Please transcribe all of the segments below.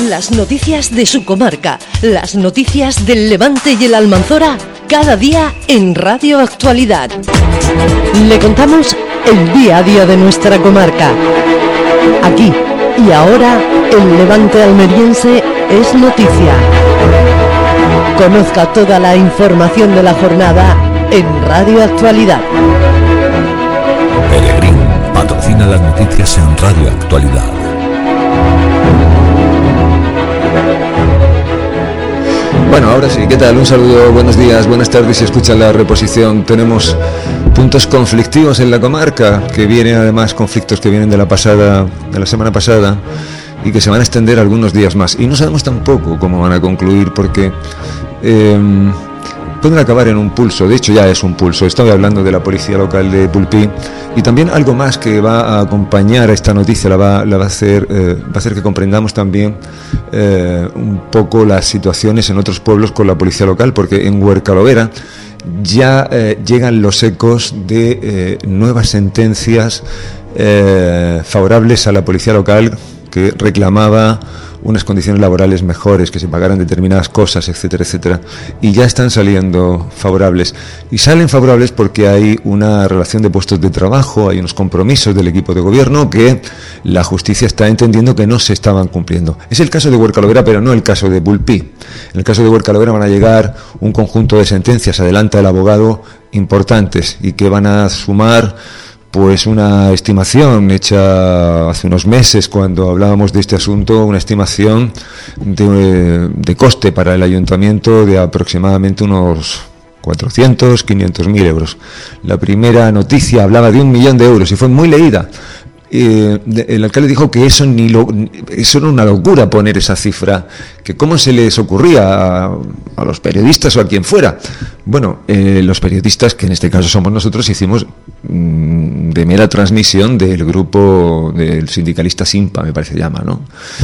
Las noticias de su comarca, las noticias del Levante y el Almanzora, cada día en Radio Actualidad. Le contamos el día a día de nuestra comarca. Aquí y ahora, el Levante almeriense es noticia. Conozca toda la información de la jornada en Radio Actualidad. Peregrín patrocina las noticias en Radio Actualidad. Bueno, ahora sí, ¿qué tal? Un saludo, buenos días, buenas tardes, si escuchan la reposición. Tenemos puntos conflictivos en la comarca, que vienen además conflictos que vienen de la semana pasada y que se van a extender algunos días más. Y no sabemos tampoco cómo van a concluir, porque pueden acabar en un pulso. De hecho ya es un pulso. Estaba hablando de la policía local de Pulpí, y también algo más que va a acompañar a esta noticia, va a hacer que comprendamos también un poco las situaciones en otros pueblos con la policía local, porque en Huercalovera ya llegan los ecos de nuevas sentencias favorables a la policía local, que reclamaba unas condiciones laborales mejores, que se pagaran determinadas cosas, etcétera, etcétera, y ya están saliendo favorables. Y salen favorables porque hay una relación de puestos de trabajo, hay unos compromisos del equipo de gobierno que la justicia está entendiendo que no se estaban cumpliendo. Es el caso de Huercalovera, pero no el caso de Pulpí. En el caso de Huercalovera van a llegar un conjunto de sentencias, adelanta el abogado, importantes, y que van a sumar pues una estimación hecha hace unos meses cuando hablábamos de este asunto, una estimación de coste para el ayuntamiento de aproximadamente unos 400.000-500.000 euros. La primera noticia hablaba de 1 millón de euros y fue muy leída. El alcalde dijo que eso era una locura poner esa cifra, que cómo se les ocurría a los periodistas o a quien fuera. Bueno, los periodistas, que en este caso somos nosotros, hicimos de mera transmisión del grupo del sindicalista SIMPA, me parece llama, ¿no?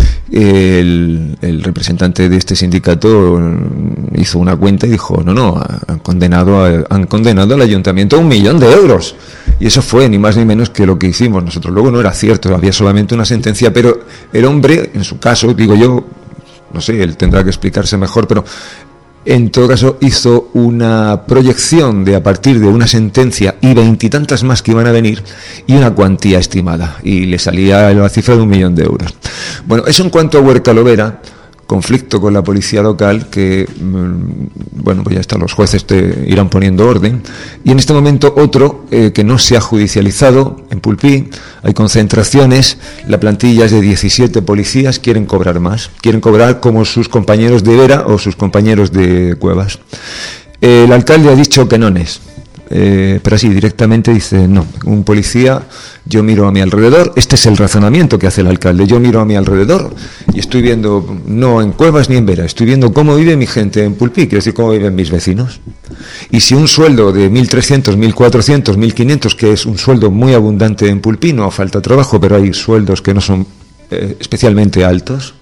El representante de este sindicato hizo una cuenta y dijo, no, han condenado al ayuntamiento a 1 millón de euros. Y eso fue ni más ni menos que lo que hicimos nosotros. Luego no era cierto, había solamente una sentencia, pero el hombre, en su caso, digo yo, no sé, él tendrá que explicarse mejor, pero en todo caso hizo una proyección de a partir de una sentencia y 20 y tantas más que iban a venir y una cuantía estimada, y le salía la cifra de 1 millón de euros. Bueno, eso en cuanto a Huercalovera. Conflicto con la policía local, que bueno, pues ya está, los jueces te irán poniendo orden. Y en este momento otro que no se ha judicializado en Pulpí, hay concentraciones, la plantilla es de 17 policías, quieren cobrar más, quieren cobrar como sus compañeros de Vera o sus compañeros de Cuevas. El alcalde ha dicho que no es. Pero así directamente dice, no, un policía, yo miro a mi alrededor, este es el razonamiento que hace el alcalde, yo miro a mi alrededor y estoy viendo, no en Cuevas ni en Vera, estoy viendo cómo vive mi gente en Pulpí, quiero decir, cómo viven mis vecinos. Y si un sueldo de 1.300, 1.400, 1.500, que es un sueldo muy abundante en Pulpí, no falta trabajo, pero hay sueldos que no son especialmente altos,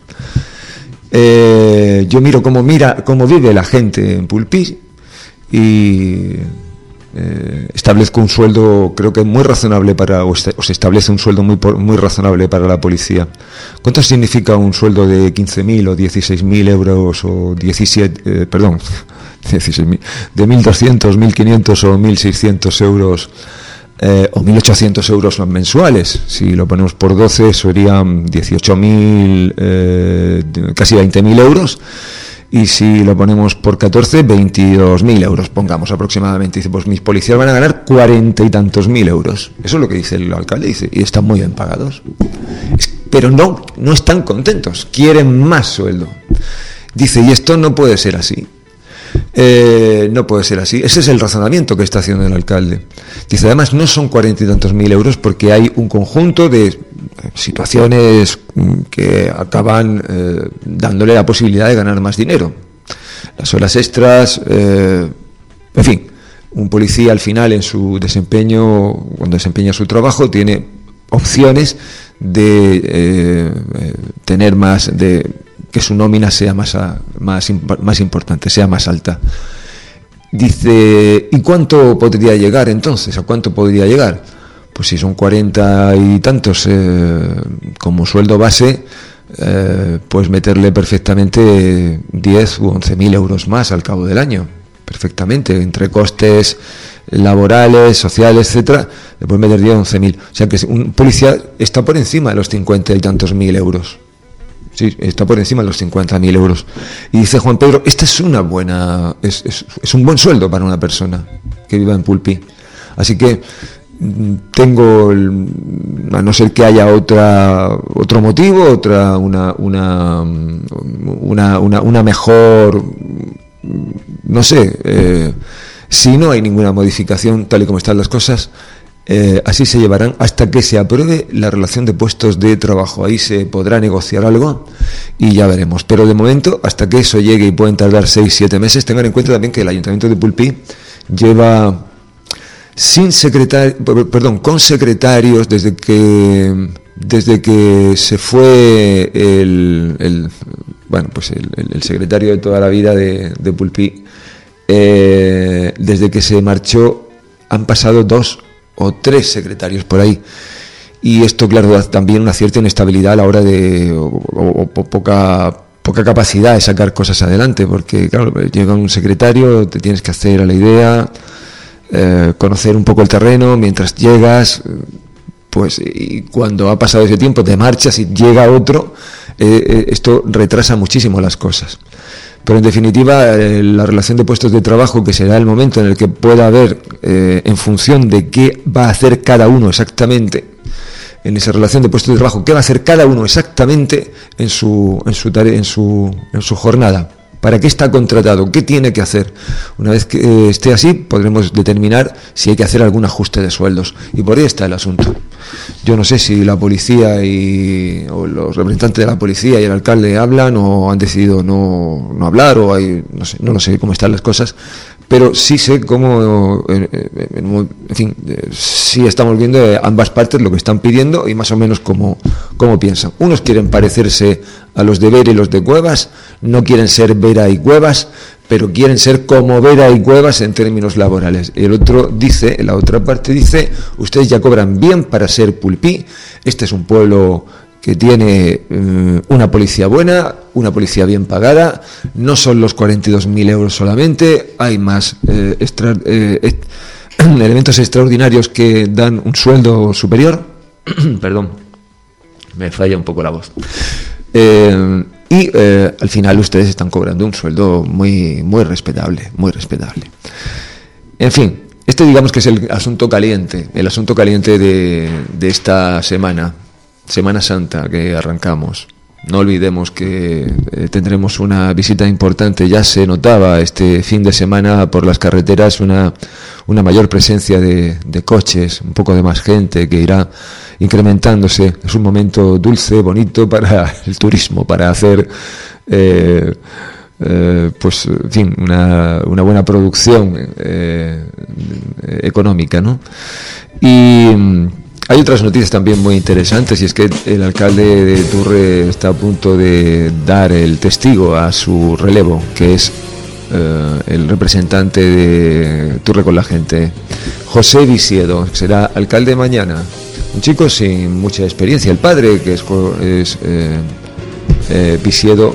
yo miro cómo vive la gente en Pulpí y establezco un sueldo, creo que muy razonable o se establece un sueldo muy razonable para la policía. ¿Cuánto significa un sueldo de 15.000 o 16.000 euros o 16.000, de 1.200, 1.500 o 1.600 euros o 1.800 euros mensuales? Si lo ponemos por 12 serían 18.000, casi 20.000 euros. Y si lo ponemos por 14, 22.000 euros, pongamos aproximadamente. Dice, pues mis policías van a ganar 40 y tantos mil euros. Eso es lo que dice el alcalde, dice, y están muy bien pagados. Pero no están contentos, quieren más sueldo. Dice, y esto no puede ser así. No puede ser así. Ese es el razonamiento que está haciendo el alcalde. Dice, además no son 40 y tantos mil euros porque hay un conjunto de situaciones que acaban dándole la posibilidad de ganar más dinero. Las horas extras, en fin, un policía al final en su desempeño, cuando desempeña su trabajo, tiene opciones de tener más, de que su nómina sea más importante, sea más alta. Dice, ¿y cuánto podría llegar entonces? ¿A cuánto podría llegar? Pues si son 40 y tantos como sueldo base, pues meterle perfectamente 10 u 11.000 euros más al cabo del año, perfectamente, entre costes laborales, sociales, etcétera, le puedes meter 10 o 11.000. O sea que un policía está por encima de los 50 y tantos mil euros. Sí, está por encima de los 50.000 euros. Y dice Juan Pedro, esta es una buena, es un buen sueldo para una persona que viva en Pulpí. Así que tengo, a no ser que haya otro motivo, una mejor, no sé, si no hay ninguna modificación tal y como están las cosas, así se llevarán hasta que se apruebe la relación de puestos de trabajo. Ahí se podrá negociar algo y ya veremos. Pero de momento, hasta que eso llegue, y pueden tardar 6-7 meses, tengan en cuenta también que el Ayuntamiento de Pulpí lleva con secretarios desde que se fue el secretario de toda la vida de Pulpí. Desde que se marchó han pasado 2 o 3 secretarios por ahí, y esto claro da también una cierta inestabilidad a la hora de o poca capacidad de sacar cosas adelante, porque claro, llega un secretario, te tienes que hacer a la idea, conocer un poco el terreno mientras llegas, pues, y cuando ha pasado ese tiempo te marchas y llega otro, esto retrasa muchísimo las cosas. Pero en definitiva, la relación de puestos de trabajo, que será el momento en el que pueda haber, en función de qué va a hacer cada uno exactamente, en esa relación de puestos de trabajo, qué va a hacer cada uno exactamente en su jornada. ¿Para qué está contratado? ¿Qué tiene que hacer? Una vez que esté así, podremos determinar si hay que hacer algún ajuste de sueldos. Y por ahí está el asunto. Yo no sé si la policía o los representantes de la policía y el alcalde hablan o han decidido no hablar, o hay, no sé cómo están las cosas, pero sí sé cómo, en fin, sí estamos viendo ambas partes lo que están pidiendo y más o menos cómo piensan. Unos quieren parecerse a los de Vera y los de Cuevas, no quieren ser Vera y Cuevas, pero quieren ser como Vera y Cuevas en términos laborales. Y la otra parte dice, ustedes ya cobran bien para ser Pulpí, este es un pueblo que tiene una policía buena, una policía bien pagada, no son los 42.000 euros solamente, hay más elementos extraordinarios que dan un sueldo superior. Perdón, me falla un poco la voz. Al final ustedes están cobrando un sueldo muy, muy respetable, muy respetable. En fin, este digamos que es el asunto caliente de esta Semana Santa que arrancamos. No olvidemos que tendremos una visita importante. Ya se notaba este fin de semana por las carreteras una mayor presencia de coches, un poco de más gente que irá incrementándose. Es un momento dulce, bonito para el turismo, para hacer pues en fin, una buena producción económica, ¿no? Y hay otras noticias también muy interesantes, y es que el alcalde de Turre está a punto de dar el testigo a su relevo, que es el representante de Turre con la Gente, José Visiedo, será alcalde mañana. Un chico sin mucha experiencia. El padre, que es Visiedo,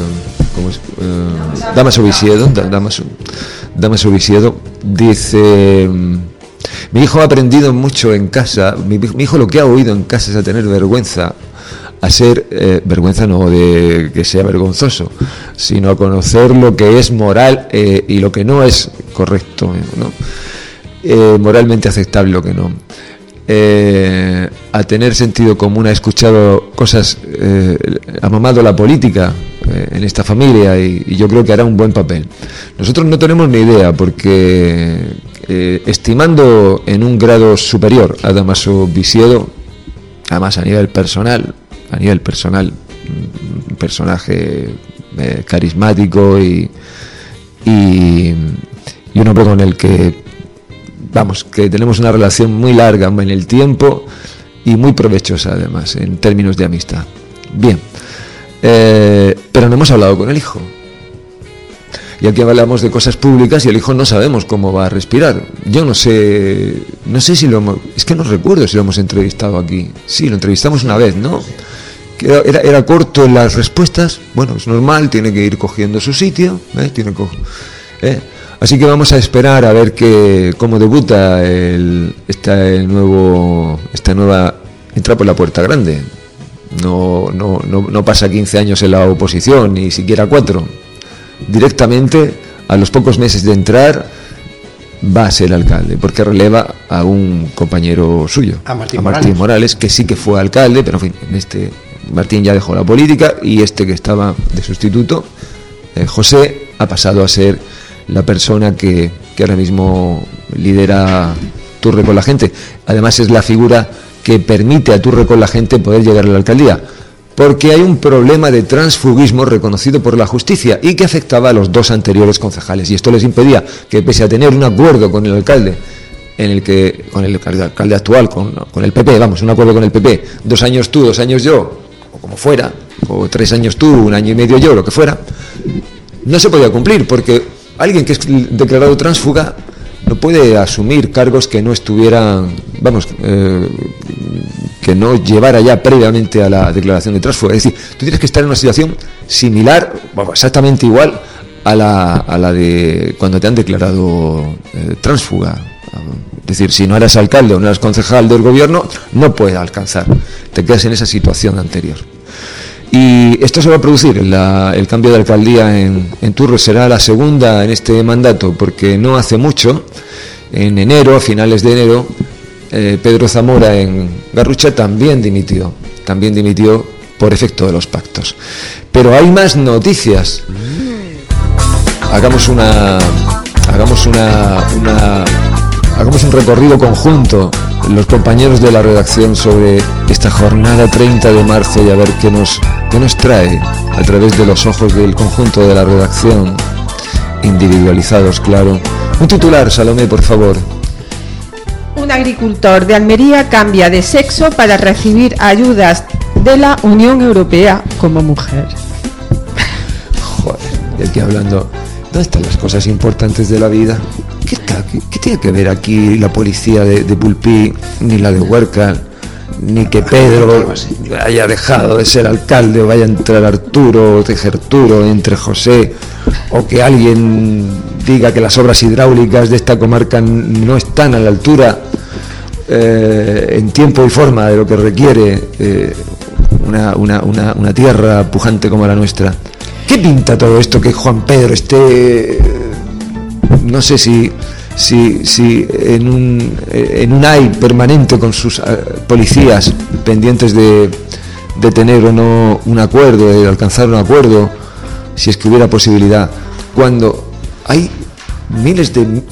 Damaso Visiedo, dice: mi hijo ha aprendido mucho en casa. Mi hijo lo que ha oído en casa es a tener vergüenza, a ser vergüenza no de que sea vergonzoso, sino a conocer lo que es moral y lo que no es correcto, ¿no? Moralmente aceptable, lo que no. A tener sentido común, ha escuchado cosas, ha mamado la política en esta familia, y yo creo que hará un buen papel. Nosotros no tenemos ni idea, porque estimando en un grado superior a Damaso Visiedo, además a nivel personal, un personaje carismático y un hombre con el que tenemos una relación muy larga en el tiempo y muy provechosa, además, en términos de amistad. Bien, pero no hemos hablado con el hijo. Y aquí hablamos de cosas públicas y el hijo no sabemos cómo va a respirar. Yo no sé si es que no recuerdo si lo hemos entrevistado aquí. Sí, lo entrevistamos una vez, ¿no? era corto en las respuestas. Bueno, es normal, tiene que ir cogiendo su sitio, así que vamos a esperar a ver cómo debuta esta nueva entra por la puerta grande. No pasa 15 años en la oposición, ni siquiera 4. Directamente, a los pocos meses de entrar, va a ser alcalde, porque releva a un compañero suyo, a Martín Morales, que sí que fue alcalde, pero en fin, Martín ya dejó la política, y que estaba de sustituto, José, ha pasado a ser la persona que ahora mismo lidera Turre con la Gente. Además, es la figura que permite a Turre con la Gente poder llegar a la alcaldía, porque hay un problema de transfugismo reconocido por la justicia y que afectaba a los 2 anteriores concejales, y esto les impedía que, pese a tener un acuerdo con el alcalde, con el alcalde actual, con el PP, un acuerdo con el PP, 2 años tú, 2 años yo, o como fuera, o 3 años tú, 1 año y medio yo, lo que fuera, no se podía cumplir, porque alguien que es declarado tránsfuga no puede asumir cargos que no estuvieran, que no llevara ya previamente a la declaración de tránsfuga. Es decir, tú tienes que estar en una situación similar, exactamente igual a la de cuando te han declarado tránsfuga. Es decir, si no eras alcalde o no eras concejal del gobierno, no puedes alcanzar, te quedas en esa situación anterior. Y esto se va a producir, el cambio de alcaldía en Turre será la segunda en este mandato, porque no hace mucho, en enero, a finales de enero, Pedro Zamora en Garrucha también dimitió por efecto de los pactos. Pero hay más noticias. Hagamos un recorrido conjunto, los compañeros de la redacción, sobre esta jornada 30 de marzo, y a ver qué nos trae a través de los ojos del conjunto de la redacción, individualizados, claro. Un titular, Salomé, por favor. Un agricultor de Almería cambia de sexo para recibir ayudas de la Unión Europea como mujer. Joder, y aquí hablando, ¿dónde están las cosas importantes de la vida? ¿Qué tiene que ver aquí la policía de Pulpí, ni la de Huerca, ni que Pedro haya dejado de ser alcalde, o vaya a entrar Arturo o Tejerturo, entre José, o que alguien diga que las obras hidráulicas de esta comarca no están a la altura en tiempo y forma de lo que requiere una tierra pujante como la nuestra? ¿Qué pinta todo esto que Juan Pedro esté, no sé si en un AI permanente con sus policías pendientes de tener o no un acuerdo, de alcanzar un acuerdo, si es que hubiera posibilidad, cuando hay miles de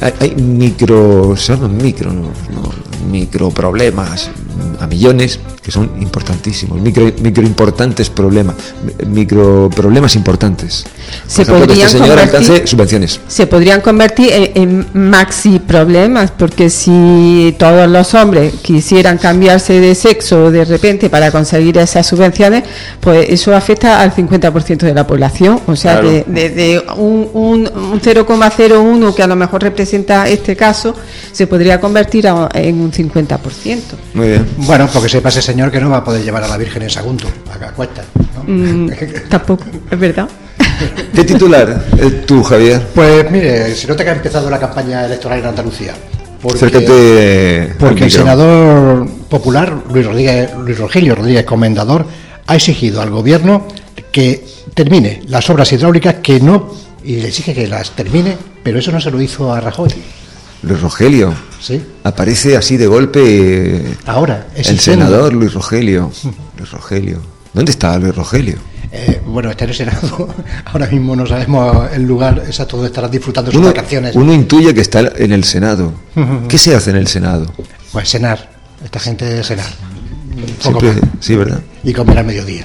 micro problemas a millones que son importantísimos, microimportantes problemas, microproblemas importantes. Se por ejemplo, podrían que este señor convertir, alcance subvenciones. Se podrían convertir en maxi problemas, porque si todos los hombres quisieran cambiarse de sexo de repente para conseguir esas subvenciones, pues eso afecta al 50% de la población. O sea, claro, de un 0,01 que a lo mejor representa este caso, se podría convertir en un 50%. Muy bien. Bueno, porque sepa ese señor que no va a poder llevar a la Virgen en Sagunto, a cuesta, ¿no? Tampoco, es verdad. ¿Qué titular tú, Javier? Pues mire, se nota que ha empezado la campaña electoral en Andalucía. Porque el senador popular Luis Rogelio Rodríguez Comendador ha exigido al gobierno que termine las obras hidráulicas, y le exige que las termine, pero eso no se lo hizo a Rajoy. Luis Rogelio. Sí. Aparece así de golpe. Ahora es el senador Luis Rogelio. Luis Rogelio. ¿Dónde está Luis Rogelio? Bueno, está en el Senado. Ahora mismo no sabemos el lugar exacto donde estará disfrutando sus vacaciones. Uno intuye que está en el Senado. ¿Qué se hace en el Senado? Pues cenar. Esta gente cenar. Siempre, sí, ¿verdad? Y comer al mediodía.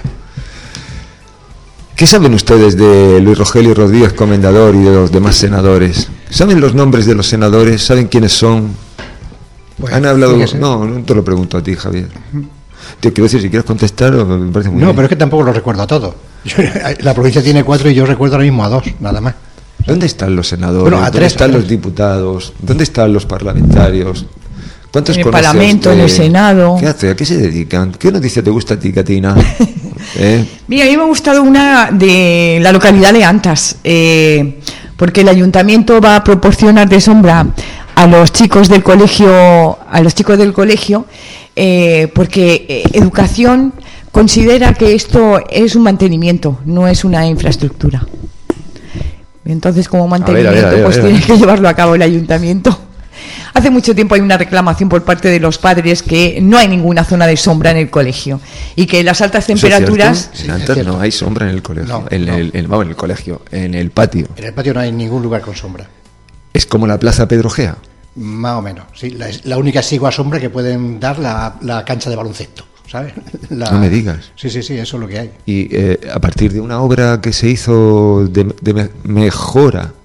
¿Qué saben ustedes de Luis Rogelio Rodríguez Comendador y de los demás senadores? ¿Saben los nombres de los senadores? ¿Saben quiénes son? Pues, ¿han hablado? No te lo pregunto a ti, Javier. Te quiero decir, si quieres contestar, me parece muy bien. Pero es que tampoco lo recuerdo a todos. La provincia tiene 4 y yo recuerdo ahora mismo a 2, nada más. ¿Dónde están los senadores? Bueno, ¿Dónde están los diputados? ¿Dónde están los parlamentarios? ¿Cuántos en el conoces Parlamento, de- en el Senado. ¿Qué hace? ¿A qué se dedican? ¿Qué noticia te gusta a ti, Catina? Mira, a mí me ha gustado una de la localidad de Antas, porque el ayuntamiento va a proporcionar de sombra a los chicos del colegio, porque Educación considera que esto es un mantenimiento, no es una infraestructura. Entonces, como mantenimiento, pues tiene que llevarlo a cabo el ayuntamiento. Hace mucho tiempo hay una reclamación por parte de los padres que no hay ninguna zona de sombra en el colegio y que las altas temperaturas... En Antas no hay sombra en el colegio, No, en el colegio, en el patio. En el patio no hay ningún lugar con sombra. Es como la Plaza Pedro Gea. Más o menos. Sí, la única sigua sombra que pueden dar la cancha de baloncesto, ¿sabes? No me digas. Sí, eso es lo que hay. Y a partir de una obra que se hizo de mejora,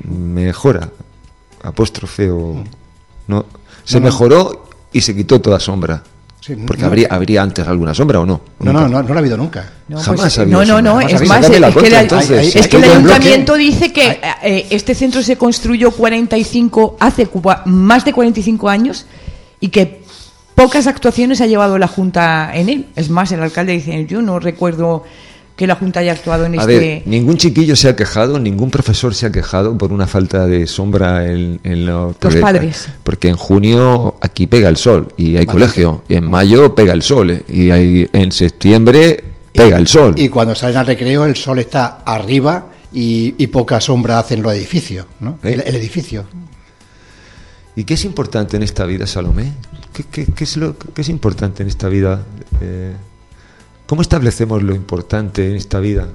apóstrofe o... No, se mejoró y se quitó toda sombra. Sí, Porque no. habría antes alguna sombra o no. No la ha habido nunca. No, Jamás pues, ha habido no, sombra. es Jamás más, Sácame la es que contra, el, entonces. es que el Todo el bloque. ayuntamiento dice que este centro se construyó hace más de 45 años y que pocas actuaciones ha llevado la Junta en él. Es más, el alcalde dice, yo no recuerdo que la Junta haya actuado en A ver, ningún chiquillo se ha quejado, ningún profesor se ha quejado por una falta de sombra en los padres. Porque en junio aquí pega el sol y hay colegio, y en mayo pega el sol, y en septiembre pega el sol. Y cuando salen al recreo el sol está arriba y poca sombra hacen los edificios, ¿no? El edificio. ¿Y qué es importante en esta vida, Salomé? ¿Qué es importante en esta vida? ¿Cómo establecemos lo importante en esta vida?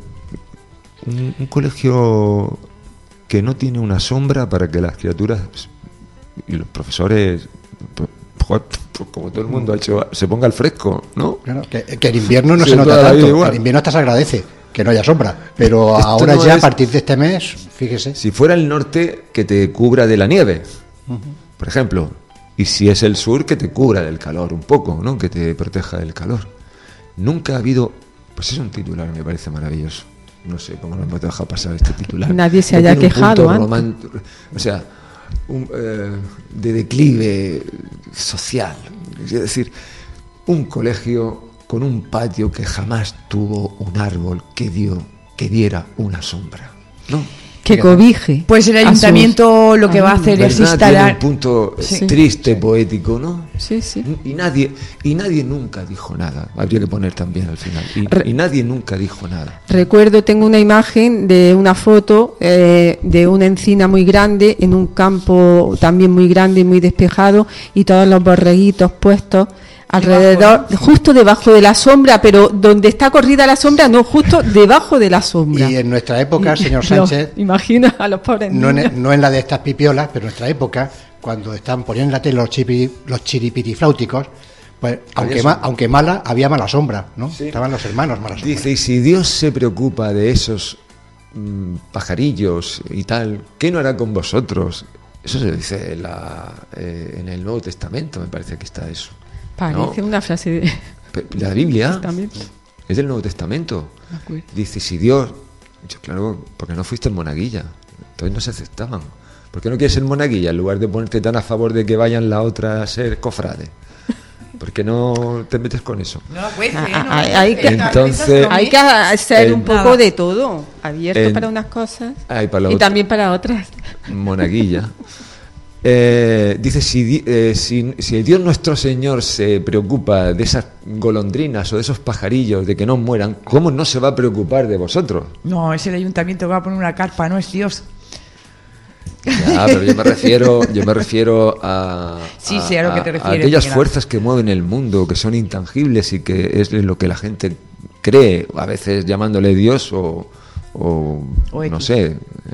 Un colegio que no tiene una sombra para que las criaturas y los profesores, pues, como todo el mundo ha hecho, se ponga al fresco, ¿no? Claro, que en invierno no Sí, se nota toda la vida tanto. igual. En invierno hasta se agradece que no haya sombra. Pero Esto ahora no ya, es- a partir de este mes, fíjese. Si fuera el norte, que te cubra de la nieve, por ejemplo, y si es el sur, que te cubra del calor un poco, ¿no? Que te proteja del calor. Nunca ha habido... Pues es un titular, me parece maravilloso. No sé cómo nos hemos dejado pasar este titular. Nadie se No haya tiene un quejado punto antes. o sea, de declive social. Es decir, un colegio con un patio que jamás tuvo un árbol que diera una sombra, ¿no? Que cobije. Pues el a sus- ayuntamiento lo que va a hacer es ¿Verdad? Tiene instalar... un punto Sí. triste, poético, ¿no? Sí, sí. Y nadie nunca dijo nada. Habría que poner también al final. Y nadie nunca dijo nada. Recuerdo, tengo una imagen de una foto de una encina muy grande en un campo también muy grande y muy despejado y todos los borreguitos puestos alrededor, justo debajo de la sombra, pero donde está corrida la sombra, no, justo debajo de la sombra. Y en nuestra época, señor Lo Sánchez, imagina a los pobres no niños. en la de estas pipiolas, pero en nuestra época, cuando están poniendo en la tele los chiripitifláuticos, pues aunque mala, había mala sombra, ¿no? Sí. Estaban los hermanos mala sombra. Dice, y si Dios se preocupa de esos pajarillos y tal, ¿qué no hará con vosotros? Eso se dice en el Nuevo Testamento, me parece que está eso. Parece ¿no? una frase de... La Biblia Testamento. es del Nuevo Testamento. Me acuerdo. Dice, si Dios... Yo, claro, porque no fuiste en monaguilla. Entonces no se aceptaban. ¿Por qué no quieres ser monaguilla en lugar de ponerte tan a favor de que vayan la otra a ser cofrade? ¿Por qué no te metes con eso? No, pues, Hay que- Entonces- Hay que hacer un poco Nada. de todo, abierto En- para unas cosas Ay, para la y otra. también para otras. Monaguilla. Dice, si el Dios nuestro Señor se preocupa de esas golondrinas o de esos pajarillos, de que no mueran, ¿cómo no se va a preocupar de vosotros? No, es el ayuntamiento que va a poner una carpa, no es Dios. Ya, pero yo me refiero a, Sí, sé a lo que te refieres, aquellas Miguel. fuerzas que mueven el mundo, que son intangibles y que es lo que la gente cree, a veces llamándole Dios o no X. sé,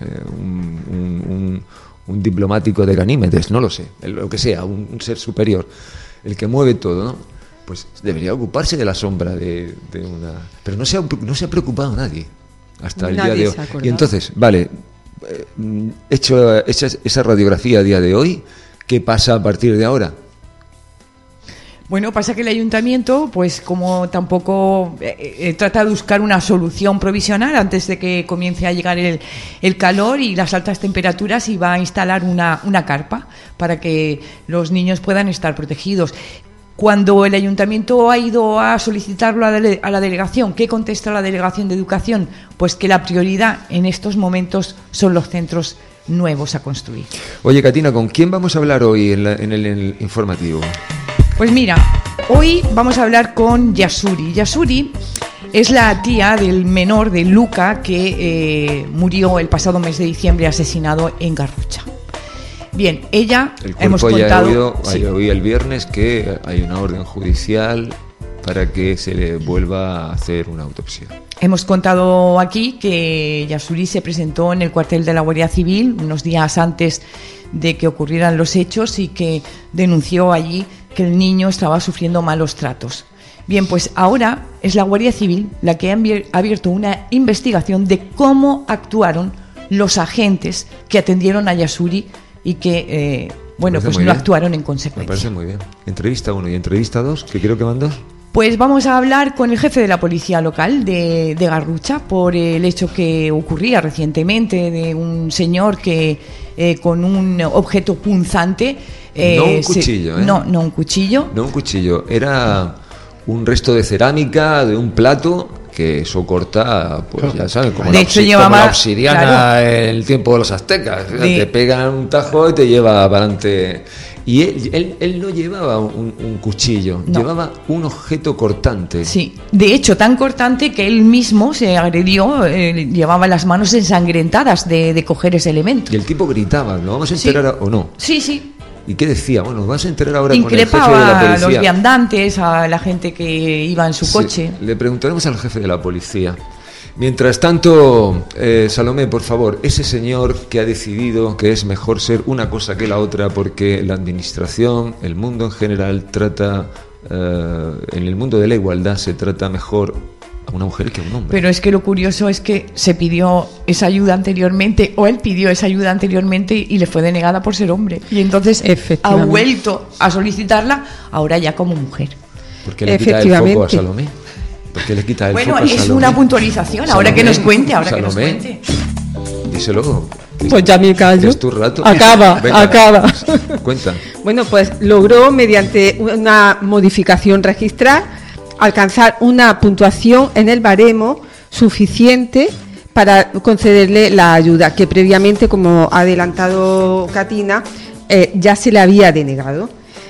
un diplomático de Ganímedes, no lo sé, lo que sea, un ser superior, el que mueve todo, ¿no? Pues debería ocuparse de la sombra de una... Pero no se ha preocupado nadie hasta el Nadie día de hoy. se ha acordado. Y entonces, vale, hecho esa radiografía a día de hoy, ¿qué pasa a partir de ahora? Bueno, pasa que el ayuntamiento, pues como tampoco trata de buscar una solución provisional antes de que comience a llegar el calor y las altas temperaturas, y va a instalar una carpa para que los niños puedan estar protegidos. Cuando el ayuntamiento ha ido a solicitarlo a la delegación, ¿qué contesta la delegación de educación? Pues que la prioridad en estos momentos son los centros nuevos a construir. Oye, Katina, ¿con quién vamos a hablar hoy en el informativo? Pues mira, hoy vamos a hablar con Yasuri. Yasuri es la tía del menor de Luca que murió el pasado mes de diciembre asesinado en Garrucha. Bien, ella, hemos contado... Ya oí el viernes que hay una orden judicial para que se le vuelva a hacer una autopsia. Hemos contado aquí que Yasuri se presentó en el cuartel de la Guardia Civil unos días antes de que ocurrieran los hechos y que denunció allí que el niño estaba sufriendo malos tratos. Bien, pues ahora es la Guardia Civil la que ha abierto una investigación de cómo actuaron los agentes que atendieron a Yasuri y que, pues no actuaron en consecuencia. Me parece muy bien. Entrevista 1 y entrevista 2, que creo que van 2. Pues vamos a hablar con el jefe de la policía local de Garrucha por el hecho que ocurría recientemente de un señor que con un objeto punzante... no un cuchillo, No un cuchillo. No un cuchillo, era un resto de cerámica de un plato que eso corta, pues ya saben, como la obsidiana, claro, en el tiempo de los aztecas. Te pegan un tajo y te lleva para adelante. Y él no llevaba un cuchillo, no. Llevaba un objeto cortante. Sí, de hecho tan cortante que él mismo se agredió, llevaba las manos ensangrentadas de coger ese elemento. Y el tipo gritaba, ¿lo vamos a enterar o no? Sí. ¿Y qué decía? Bueno, vas a enterar ahora con el jefe de la policía. Increpaba a los viandantes, a la gente que iba en su coche. Le preguntaremos al jefe de la policía. Mientras tanto, Salomé, por favor, ese señor que ha decidido que es mejor ser una cosa que la otra porque la administración, el mundo en general trata, en el mundo de la igualdad se trata mejor a una mujer que a un hombre. Pero es que lo curioso es que se pidió esa ayuda anteriormente, o él pidió esa ayuda anteriormente y le fue denegada por ser hombre. Y entonces ha vuelto a solicitarla ahora ya como mujer. ¿Por qué le quita el foco a Salomé? Porque le quita el foco a es una puntualización. Ahora que nos cuente, Díselo. Pues ya me callo. Es tu rato. Acaba. Cuenta. Bueno, pues logró mediante una modificación registral alcanzar una puntuación en el baremo suficiente para concederle la ayuda que previamente, como ha adelantado Katina, ya se le había denegado.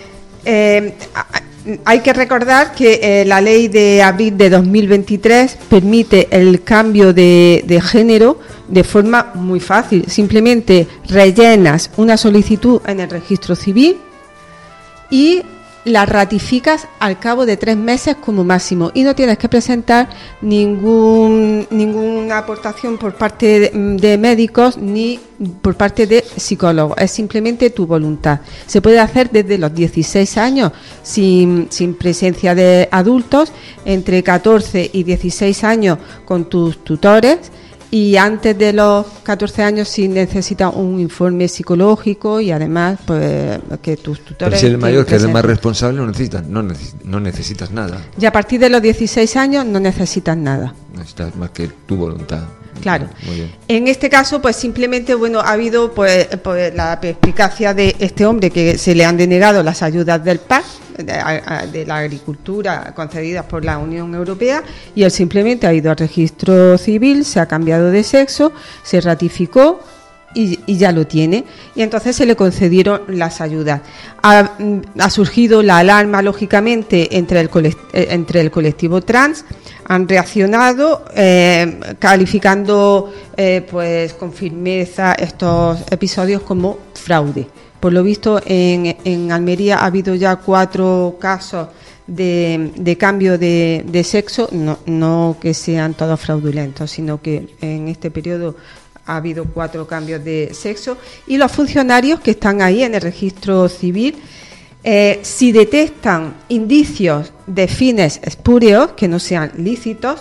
Hay que recordar que la ley de abril de 2023 permite el cambio de género de forma muy fácil. Simplemente rellenas una solicitud en el registro civil y la ratificas al cabo de 3 meses como máximo y no tienes que presentar ninguna aportación por parte de médicos ni por parte de psicólogos. Es simplemente tu voluntad. Se puede hacer desde los 16 años sin presencia de adultos, entre 14 y 16 años con tus tutores, y antes de los 14 años si necesitas un informe psicológico y además pues que tus tutores... Pero si el mayor, que es el más responsable, no necesitas nada. Y a partir de los 16 años no necesitas nada. Necesitas más que tu voluntad. Claro. Muy bien. En este caso, pues simplemente, ha habido pues la perspicacia de este hombre que se le han denegado las ayudas del PAC, de la agricultura concedidas por la Unión Europea, y él simplemente ha ido al registro civil, se ha cambiado de sexo, se ratificó y ya lo tiene, y entonces se le concedieron las ayudas. Ha surgido la alarma, lógicamente, entre el colectivo trans. Han reaccionado calificando pues con firmeza estos episodios como fraude. Por lo visto en Almería ha habido ya 4 casos de cambio de sexo, no que sean todos fraudulentos, sino que en este periodo ha habido 4 cambios de sexo, y los funcionarios que están ahí en el registro civil, si detectan indicios de fines espurios que no sean lícitos,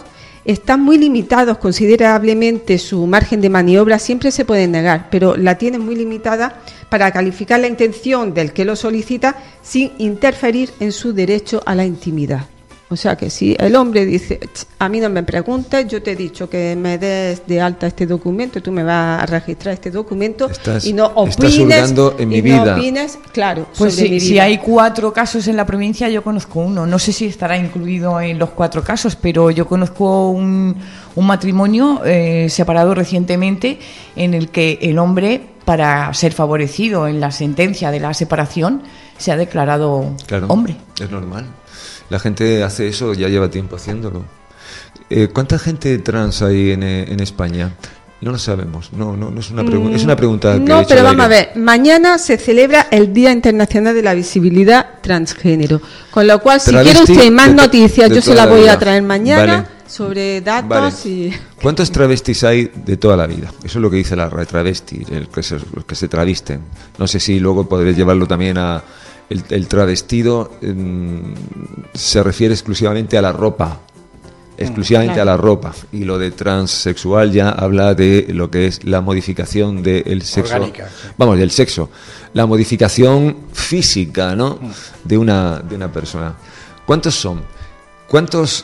están muy limitados considerablemente, su margen de maniobra siempre se puede negar, pero la tienen muy limitada para calificar la intención del que lo solicita sin interferir en su derecho a la intimidad. O sea que si el hombre dice, a mí no me preguntes, yo te he dicho que me des de alta este documento, tú me vas a registrar este documento y no opines, en mi vida. No opines, claro, pues sobre mi vida. Si hay 4 casos en la provincia, yo conozco uno. No sé si estará incluido en los 4 casos, pero yo conozco un matrimonio separado recientemente en el que el hombre, para ser favorecido en la sentencia de la separación, se ha declarado hombre. Es normal. La gente hace eso, ya lleva tiempo haciéndolo. ¿Cuánta gente trans hay en España? No lo sabemos. No es una pregunta. Es una pregunta que no, pero vamos a ver. Mañana se celebra el Día Internacional de la Visibilidad Transgénero. Con lo cual, si quiere usted más noticias, yo se las voy a traer mañana. Vale. Sobre datos vale. y... ¿Cuántos travestis hay de toda la vida? Eso es lo que dice la travesti, los que se travisten. No sé si luego podréis llevarlo también a... El travestido se refiere exclusivamente a la ropa, exclusivamente a la ropa, y lo de transexual ya habla de lo que es la modificación del sexo, orgánica, sí. Vamos, del sexo, la modificación física, ¿no? De una persona. ¿Cuántos son? ¿Cuántos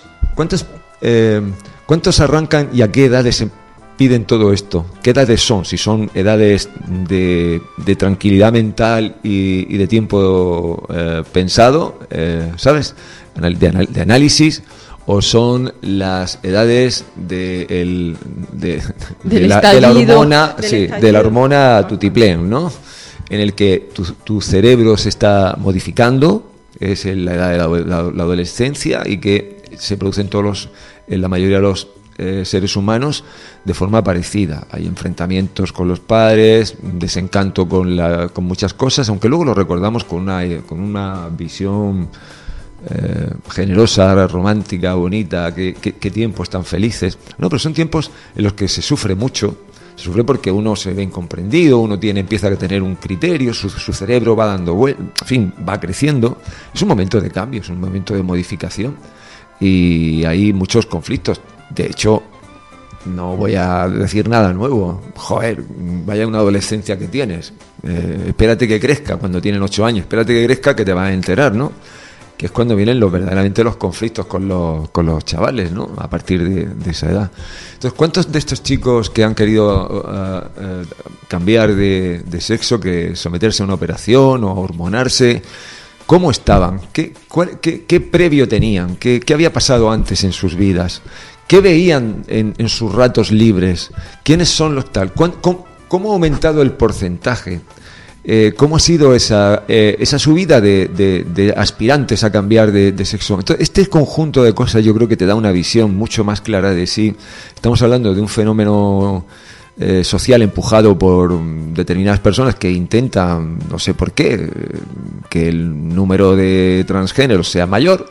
arrancan y a qué edades piden todo esto? ¿Qué edades son? Si son edades de tranquilidad mental y de tiempo pensado, ¿sabes? De análisis, o son las edades de la hormona tutiplén, ¿no? En el que tu cerebro se está modificando, es la edad de la adolescencia, y que se producen en la mayoría de los seres humanos de forma parecida. Hay enfrentamientos con los padres, desencanto con muchas cosas, aunque luego lo recordamos con una visión generosa, romántica, bonita. Qué tiempos tan felices. No, pero son tiempos en los que se sufre mucho. Se sufre porque uno se ve incomprendido, uno empieza a tener un criterio, su cerebro va dando vueltas, en fin, va creciendo. Es un momento de cambio, es un momento de modificación, y hay muchos conflictos. De hecho, no voy a decir nada nuevo. Joder, vaya una adolescencia que tienes. Espérate que crezca cuando tienen 8 años. Espérate que crezca, que te vas a enterar, ¿no? Que es cuando vienen verdaderamente los conflictos con los chavales, ¿no? A partir de esa edad. Entonces, ¿cuántos de estos chicos que han querido cambiar de sexo, que someterse a una operación o hormonarse, cómo estaban? ¿Qué previo tenían? ¿Qué había pasado antes en sus vidas? ¿Qué veían en sus ratos libres? ¿Quiénes son los tal? ¿Cómo ha aumentado el porcentaje? ¿Cómo ha sido esa subida de aspirantes a cambiar de sexo? Entonces, este conjunto de cosas yo creo que te da una visión mucho más clara de si estamos hablando de un fenómeno social empujado por determinadas personas que intentan, no sé por qué, que el número de transgéneros sea mayor,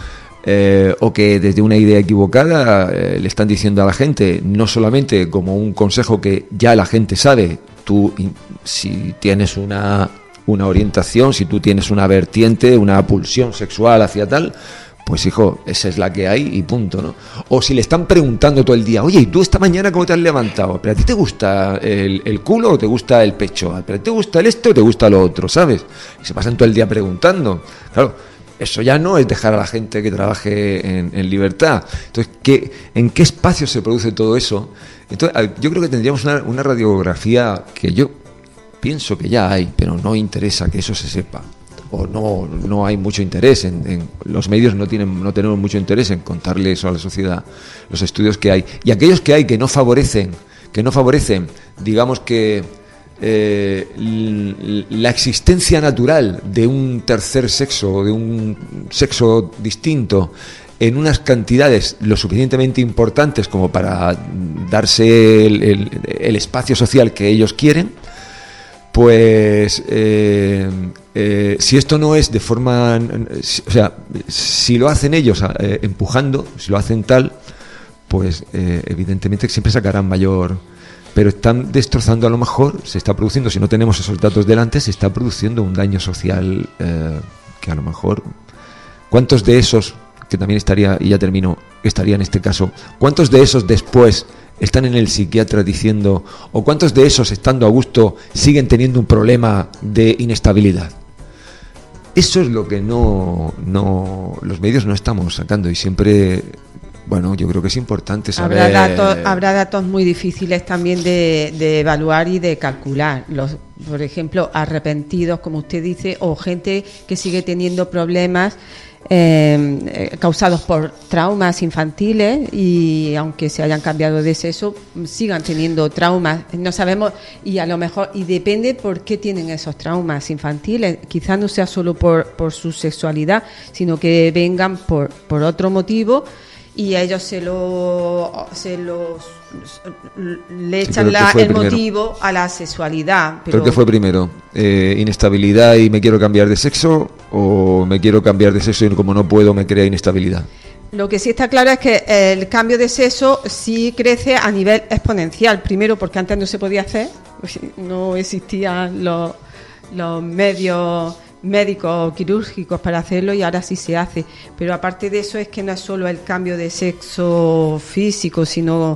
o que desde una idea equivocada le están diciendo a la gente, no solamente como un consejo que ya la gente sabe, tú si tienes una orientación, si tú tienes una vertiente, una pulsión sexual hacia tal, pues hijo, esa es la que hay y punto, ¿no? O si le están preguntando todo el día, oye, ¿y tú esta mañana cómo te has levantado? ¿Pero a ti te gusta el culo o te gusta el pecho? ¿Pero a ti te gusta el esto o te gusta lo otro? ¿Sabes? Y se pasan todo el día preguntando. Claro, eso ya no es dejar a la gente que trabaje en libertad. Entonces, ¿en qué espacio se produce todo eso? Entonces, yo creo que tendríamos una radiografía que yo pienso que ya hay, pero no interesa que eso se sepa. O no hay mucho interés en los medios, no tenemos mucho interés en contarle eso a la sociedad, los estudios que hay. Y aquellos que hay que no favorecen, digamos que la existencia natural de un tercer sexo o de un sexo distinto en unas cantidades lo suficientemente importantes como para darse el espacio social que ellos quieren, pues si esto no es de forma, o sea, si lo hacen ellos empujando, si lo hacen tal, pues evidentemente siempre sacarán mayor. Pero están destrozando, a lo mejor, se está produciendo, si no tenemos esos datos delante, se está produciendo un daño social que a lo mejor... ¿Cuántos de esos, que también estaría, y ya termino, estaría en este caso, ¿cuántos de esos después están en el psiquiatra diciendo, o cuántos de esos estando a gusto siguen teniendo un problema de inestabilidad? Eso es lo que no los medios no estamos sacando, y siempre, bueno, yo creo que es importante saber. Habrá datos muy difíciles también de evaluar y de calcular. Por ejemplo, arrepentidos, como usted dice, o gente que sigue teniendo problemas causados por traumas infantiles, y aunque se hayan cambiado de sexo sigan teniendo traumas. No sabemos, y a lo mejor, y depende por qué tienen esos traumas infantiles. Quizás no sea solo por su sexualidad, sino que vengan por otro motivo, y a ellos le echan el motivo a la sexualidad. ¿Pero qué fue primero? ¿Inestabilidad y me quiero cambiar de sexo? ¿O me quiero cambiar de sexo y como no puedo me crea inestabilidad? Lo que sí está claro es que el cambio de sexo sí crece a nivel exponencial. Primero porque antes no se podía hacer, no existían los medios médicos quirúrgicos para hacerlo, y ahora sí se hace. Pero aparte de eso, es que no es solo el cambio de sexo físico, sino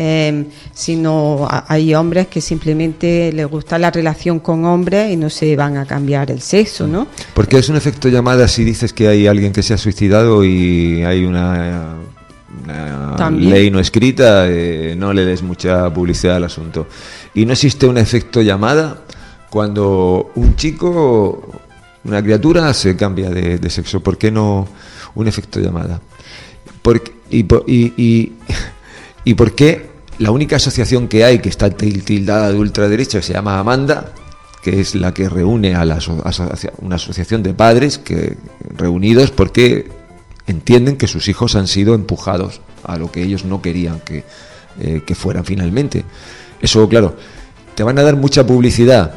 hay hombres que simplemente les gusta la relación con hombres y no se van a cambiar el sexo, ¿no? Porque es un efecto llamada si dices que hay alguien que se ha suicidado y hay una ley no escrita, no le des mucha publicidad al asunto. Y no existe un efecto llamada cuando un chico, una criatura, se cambia de sexo. ¿Por qué no un efecto llamada? ¿Y por qué la única asociación que hay que está tildada de ultraderecha, que se llama Amanda, que es la que reúne a una asociación de padres que reunidos porque entienden que sus hijos han sido empujados a lo que ellos no querían que fueran finalmente? Eso, claro, te van a dar mucha publicidad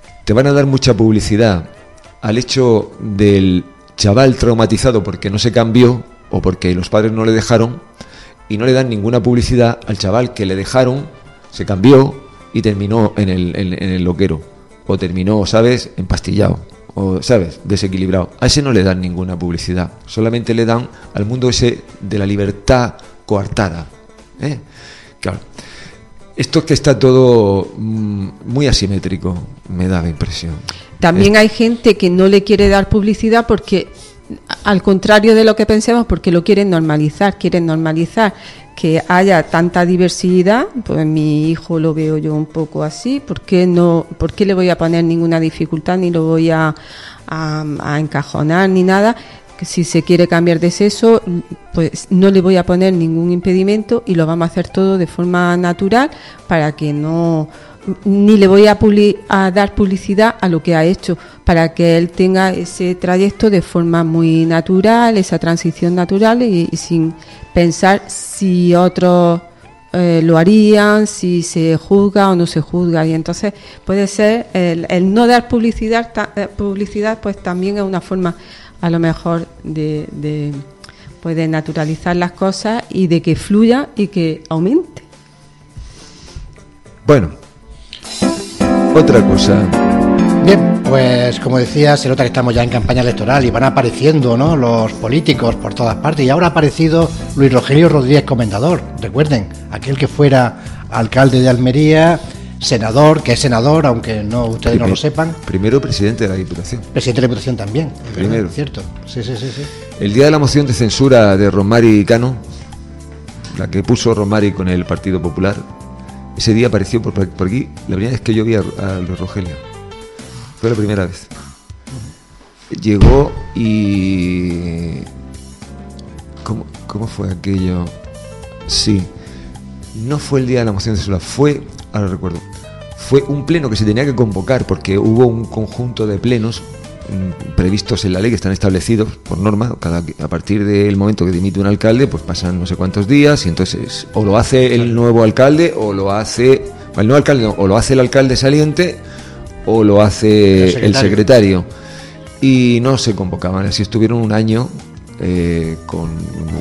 al hecho del chaval traumatizado porque no se cambió o porque los padres no le dejaron, y no le dan ninguna publicidad al chaval que le dejaron, se cambió y terminó en el loquero, o terminó, ¿sabes?, empastillado, o, ¿sabes?, desequilibrado. A ese no le dan ninguna publicidad, solamente le dan al mundo ese de la libertad coartada, Claro, esto que está todo muy asimétrico, me da la impresión. También hay gente que no le quiere dar publicidad porque, al contrario de lo que pensemos, porque lo quieren normalizar que haya tanta diversidad. Pues mi hijo lo veo yo un poco así. ¿Por qué le voy a poner ninguna dificultad, ni lo voy a encajonar ni nada? Que si se quiere cambiar de sexo, pues no le voy a poner ningún impedimento y lo vamos a hacer todo de forma natural, para que no, ni le voy a dar publicidad a lo que ha hecho, para que él tenga ese trayecto de forma muy natural, esa transición natural, y sin pensar si otros lo harían, si se juzga o no se juzga. Y entonces puede ser el no dar publicidad, pues también es una forma a lo mejor de naturalizar las cosas y de que fluya y que aumente. Bueno, otra cosa. Bien, pues como decía, se nota que estamos ya en campaña electoral y van apareciendo, ¿no?, los políticos por todas partes. Y ahora ha aparecido Luis Rogelio Rodríguez Comendador. Recuerden, aquel que fuera alcalde de Almería, senador, que es senador, aunque no ustedes no lo sepan. Primero presidente de la Diputación. Presidente de la Diputación también. Primero. Es cierto. Sí. El día de la moción de censura de Romari y Cano, la que puso Romari con el Partido Popular, ese día apareció por aquí la primera vez que yo vi a Luis Rogelio. Fue la primera vez. Llegó y... ¿Cómo fue aquello? Sí. No fue el día de la moción de censura, ahora recuerdo, fue un pleno que se tenía que convocar porque hubo un conjunto de plenos previstos en la ley que están establecidos por norma. A partir del momento que dimite un alcalde, pues pasan no sé cuántos días, y entonces o lo hace el nuevo alcalde o lo hace el nuevo alcalde, no, o lo hace el alcalde saliente o lo hace el secretario. Y no se convocaban, así estuvieron un año con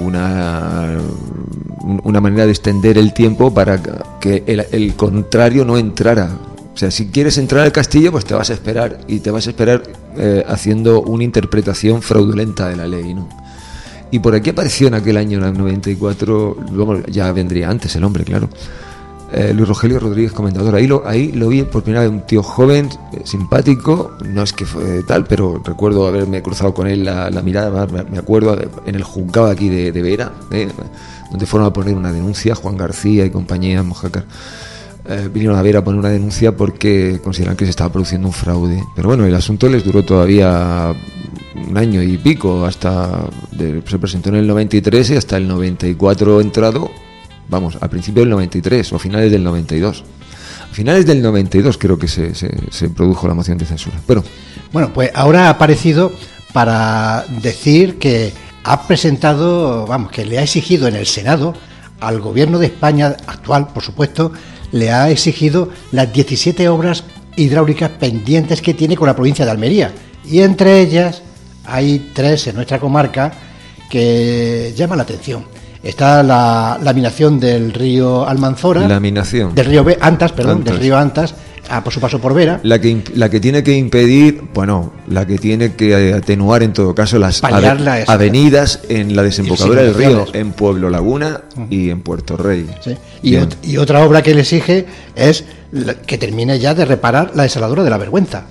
una manera de extender el tiempo para que el contrario no entrara. O sea, si quieres entrar al castillo, pues te vas a esperar, y te vas a esperar haciendo una interpretación fraudulenta de la ley, ¿no? Y por aquí apareció en aquel año, en el 94, luego ya vendría antes el hombre, claro, Luis Rogelio Rodríguez, comendador. Ahí lo vi por primera vez, un tío joven, simpático, no es que fue tal, pero recuerdo haberme cruzado con él la mirada. Me acuerdo en el juzgado aquí de Vera, donde fueron a poner una denuncia, Juan García y compañía, Mojácar. Vinieron a ver a poner una denuncia porque consideran que se estaba produciendo un fraude. Pero bueno, el asunto les duró todavía un año y pico, se presentó en el 93 y hasta el 94 entrado, vamos, a principios del 93 o a finales del 92. A finales del 92 creo que se produjo la moción de censura. Bueno, pues ahora ha aparecido para decir que ha presentado, que le ha exigido en el Senado al gobierno de España actual, por supuesto, le ha exigido las 17 obras hidráulicas pendientes que tiene con la provincia de Almería. Y entre ellas hay 3 en nuestra comarca que llaman la atención. Está la laminación del río Almanzora. Laminación. Del río Antas, del río Antas, por su paso por Vera. La que tiene que impedir, la que tiene que atenuar en todo caso las avenidas en la desembocadura del río, en Pueblo Laguna y en Puerto Rey. Sí. Y otra obra que le exige es que termine ya de reparar la desaladora de la Vergüenza.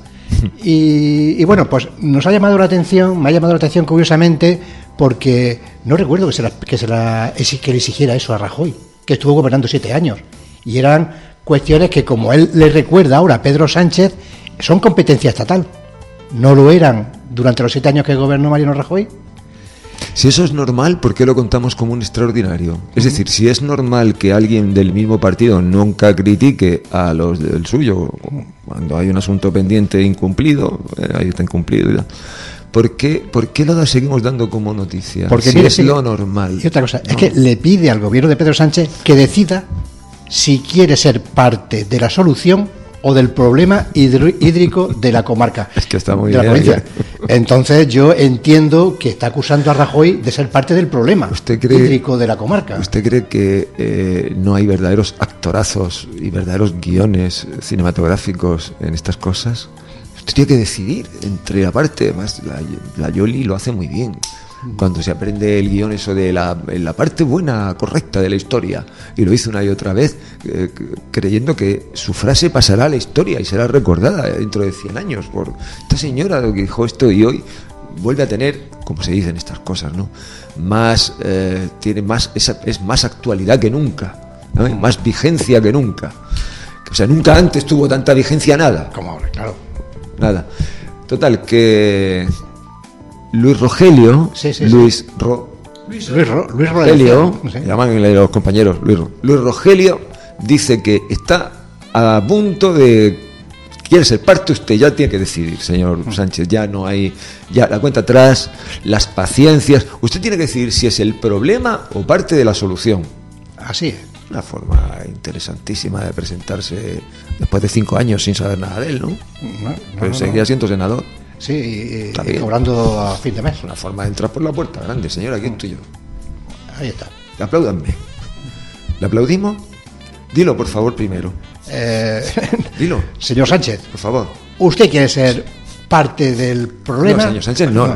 Y bueno, pues me ha llamado la atención curiosamente, porque no recuerdo que le exigiera eso a Rajoy, que estuvo gobernando 7 años, y eran cuestiones que, como él le recuerda ahora a Pedro Sánchez, son competencia estatal. No lo eran durante los 7 años que gobernó Mariano Rajoy. Si eso es normal, ¿por qué lo contamos como un extraordinario? Es decir, si es normal que alguien del mismo partido nunca critique a los del suyo, cuando hay un asunto pendiente incumplido, ahí está incumplido, ¿por qué lo seguimos dando como noticia? Porque si es lo normal. Y otra cosa, es que le pide al gobierno de Pedro Sánchez que decida si quiere ser parte de la solución o del problema hídrico de la comarca. Es que está muy bien. Entonces yo entiendo que está acusando a Rajoy de ser parte del problema hídrico de la comarca. ¿Usted cree que no hay verdaderos actorazos y verdaderos guiones cinematográficos en estas cosas? Usted tiene que decidir entre la parte, además la Yoli lo hace muy bien. Cuando se aprende el guión, eso de la parte buena, correcta de la historia, y lo hizo una y otra vez, creyendo que su frase pasará a la historia y será recordada dentro de 100 años por esta señora que dijo esto, y hoy vuelve a tener, como se dicen estas cosas, ¿no? Es más actualidad que nunca, ¿no? Más vigencia que nunca. O sea, nunca antes tuvo tanta vigencia nada. Como ahora, claro. Nada. Total, que Luis Rogelio, Luis Rogelio, no sé. Llaman los compañeros Luis Rogelio, dice que está a punto de, quiere ser parte, usted ya tiene que decidir, señor Sánchez, ya no hay, ya la cuenta atrás, las paciencias, usted tiene que decidir si es el problema o parte de la solución. Así es. Una forma interesantísima de presentarse después de 5 años sin saber nada de él, ¿no? Pero seguía siendo senador. Sí, y cobrando a fin de mes. Una forma de entrar por la puerta grande, señora, aquí estoy yo. Ahí está. Apláudanme. ¿Le aplaudimos? Dilo, por favor, primero. Dilo. Señor Sánchez, por favor. ¿Usted quiere ser parte del problema? No, señor Sánchez, no.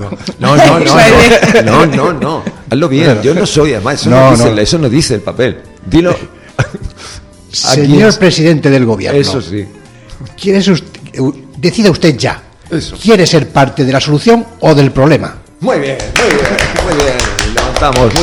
No. Hazlo bien. Yo no soy, además, eso no dice el papel. Dilo. Señor presidente del gobierno. Eso sí. Decida usted ya. Eso. ¿Quiere ser parte de la solución o del problema? Muy bien. Levantamos.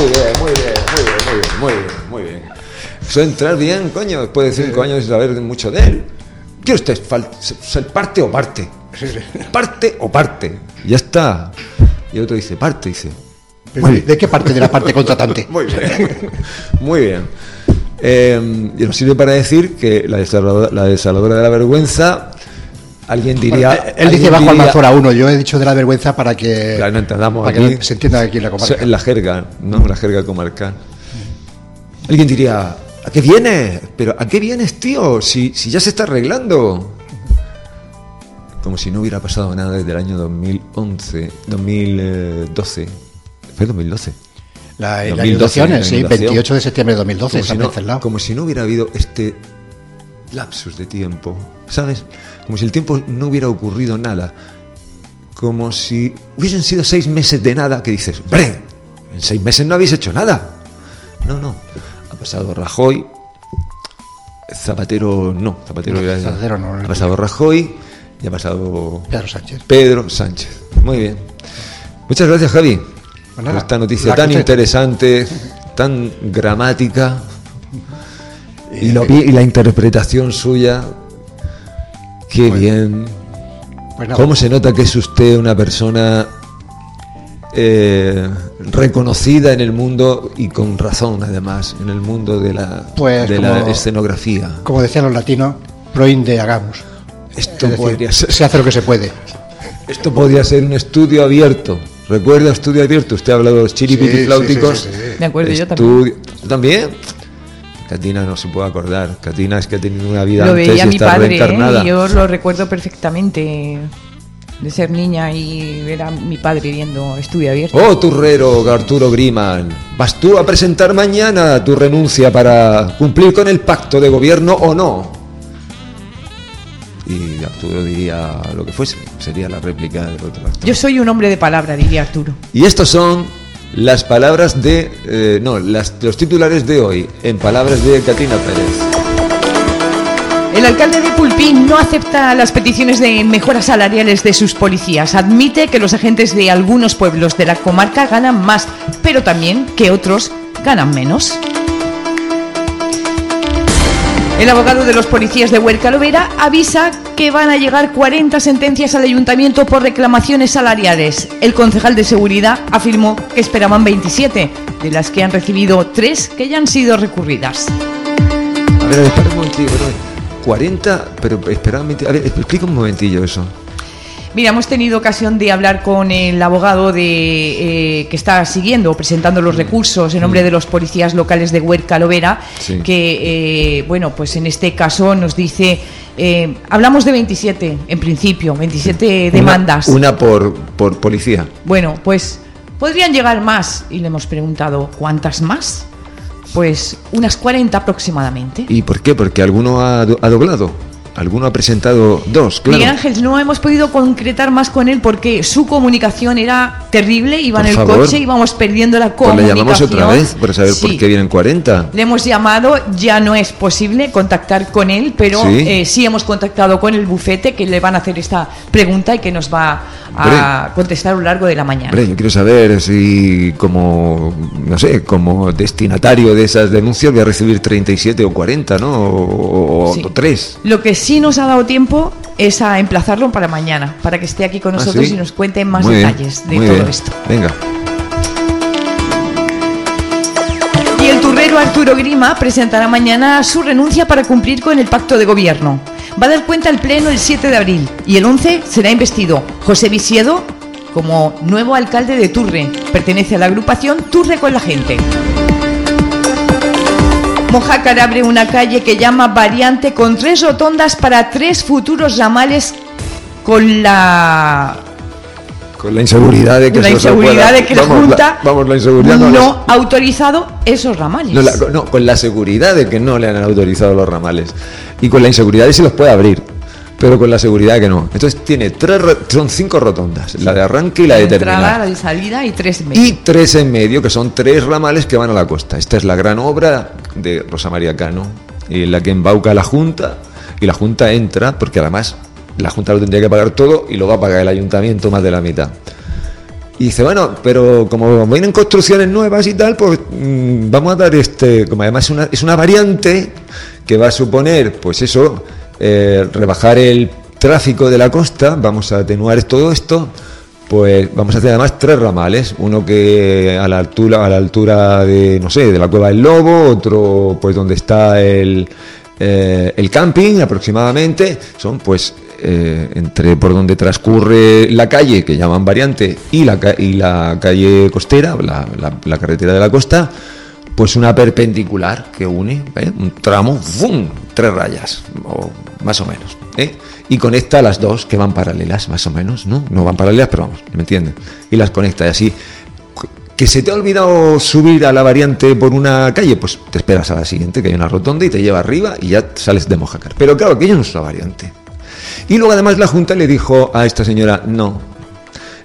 Muy bien. Eso entrar bien, coño, después de 5 años de saber mucho de él. ¿Quiere usted ser parte o parte? Parte o parte. Ya está. Y el otro dice, parte, dice. ¿De qué parte de la parte contratante? Muy bien. Y nos sirve para decir que la desaladora de la Vergüenza, alguien diría... Él dice bajo Almanzora 1, yo he dicho de la Vergüenza para que, claro, no entendamos para aquí, que se entienda aquí en la comarca. En la jerga, ¿no? La jerga comarcal. Alguien diría, ¿a qué vienes? Pero ¿a qué vienes, tío? Si ya se está arreglando. Como si no hubiera pasado nada desde el año 2012. ¿Fue 2012? Las inundaciones, sí, 28 de septiembre de 2012, como si no hubiera habido este lapsus de tiempo, ¿sabes? Como si el tiempo no hubiera ocurrido nada. Como si hubiesen sido 6 meses de nada, que dices, ¡bre! en 6 meses no habéis hecho nada. No, ha pasado Rajoy, Zapatero no, ha pasado Rajoy y ha pasado Pedro Sánchez. Muy bien. Muchas gracias, Javi, por esta noticia tan interesante, tan gramática, y la interpretación suya. Qué bien. Pues ¿cómo se nota que es usted una persona reconocida en el mundo, y con razón además, en el mundo de la escenografía? Como decían los latinos, proinde hagamos. Esto podría ser, se hace lo que se puede. Esto podría ser un estudio abierto. ¿Recuerda estudio abierto? Usted ha hablado de los chiripitifláuticos. Sí. Me acuerdo yo también. ¿Tú también? Catina no se puede acordar. Catina es que ha tenido una vida lo antes veía y mi está padre, reencarnada. yo lo recuerdo perfectamente, de ser niña y ver a mi padre viendo estudio abierto. Oh, turrero Arturo Griman, ¿vas tú a presentar mañana tu renuncia para cumplir con el pacto de gobierno o no? Y Arturo diría lo que fuese, sería la réplica del otro actor. Yo soy un hombre de palabra, diría Arturo. Y estos son las palabras de... los titulares de hoy, en palabras de Catina Pérez. El alcalde de Pulpín no acepta las peticiones de mejoras salariales de sus policías. Admite que los agentes de algunos pueblos de la comarca ganan más, pero también que otros ganan menos. El abogado de los policías de Huerca Lovera avisa que van a llegar 40 sentencias al ayuntamiento por reclamaciones salariales. El concejal de seguridad afirmó que esperaban 27, de las que han recibido 3 que ya han sido recurridas. A ver, espera un momentillo, 40, pero espera, a ver, explica un momentillo eso. Mira, hemos tenido ocasión de hablar con el abogado que está siguiendo, presentando los recursos en nombre de los policías locales de Huerca Lovera, sí. Que, pues en este caso nos dice, hablamos de 27, en principio, 27 demandas. Una por policía. Bueno, pues podrían llegar más, y le hemos preguntado, ¿cuántas más? Pues unas 40 aproximadamente. ¿Y por qué? Porque alguno ha doblado. Alguno ha presentado 2, claro. Miguel Ángel, no hemos podido concretar más con él porque su comunicación era terrible, iba en el coche, íbamos perdiendo la comunicación. Pues le llamamos otra vez para saber por qué vienen 40. Le hemos llamado, ya no es posible contactar con él, pero sí hemos contactado con el bufete, que le van a hacer esta pregunta y que nos va a contestar a lo largo de la mañana. Yo quiero saber si como destinatario de esas denuncias voy a recibir 37 o 40, ¿no? O 3. Lo que sí nos ha dado tiempo es a emplazarlo para mañana, para que esté aquí con nosotros y nos cuente más detalles de todo esto. Venga. Y el turrero Arturo Grima presentará mañana su renuncia para cumplir con el pacto de gobierno. Va a dar cuenta al Pleno el 7 de abril y el 11 será investido José Visiedo como nuevo alcalde de Turre. Pertenece a la agrupación Turre con la Gente. Mojácar abre una calle que llama Variante con 3 rotondas para 3 futuros ramales con la inseguridad de que la Junta no ha autorizado esos ramales. Con la seguridad de que no le han autorizado los ramales y con la inseguridad de si los puede abrir, pero con la seguridad de que no. Entonces tiene son 5 rotondas, la de arranque y la de terminal. La de salida y 3 en medio. Y 3 en medio, que son 3 ramales que van a la costa. Esta es la gran obra de Rosa María Cano, en la que embauca la Junta, y la Junta entra, porque además la Junta lo tendría que pagar todo y lo va a pagar el Ayuntamiento más de la mitad. Y dice, pero como vienen construcciones nuevas y tal, pues vamos a dar como además es una variante que va a suponer, pues eso, rebajar el tráfico de la costa, vamos a atenuar todo esto, pues vamos a hacer además 3 ramales, uno que a la altura de, de la Cueva del Lobo, otro pues donde está el camping aproximadamente, son pues entre por donde transcurre la calle que llaman Variante y la calle costera, la carretera de la costa, pues una perpendicular que une un tramo, ¡fum!, 3 rayas o más o menos, y conecta las 2 que van paralelas más o menos, no van paralelas, pero vamos, ¿me entienden? Y las conecta y así. ¿Que se te ha olvidado subir a la Variante por una calle? Pues te esperas a la siguiente, que hay una rotonda y te lleva arriba y ya sales de Mojácar. Pero claro, aquello no es una Variante. Y luego además la Junta le dijo a esta señora, no,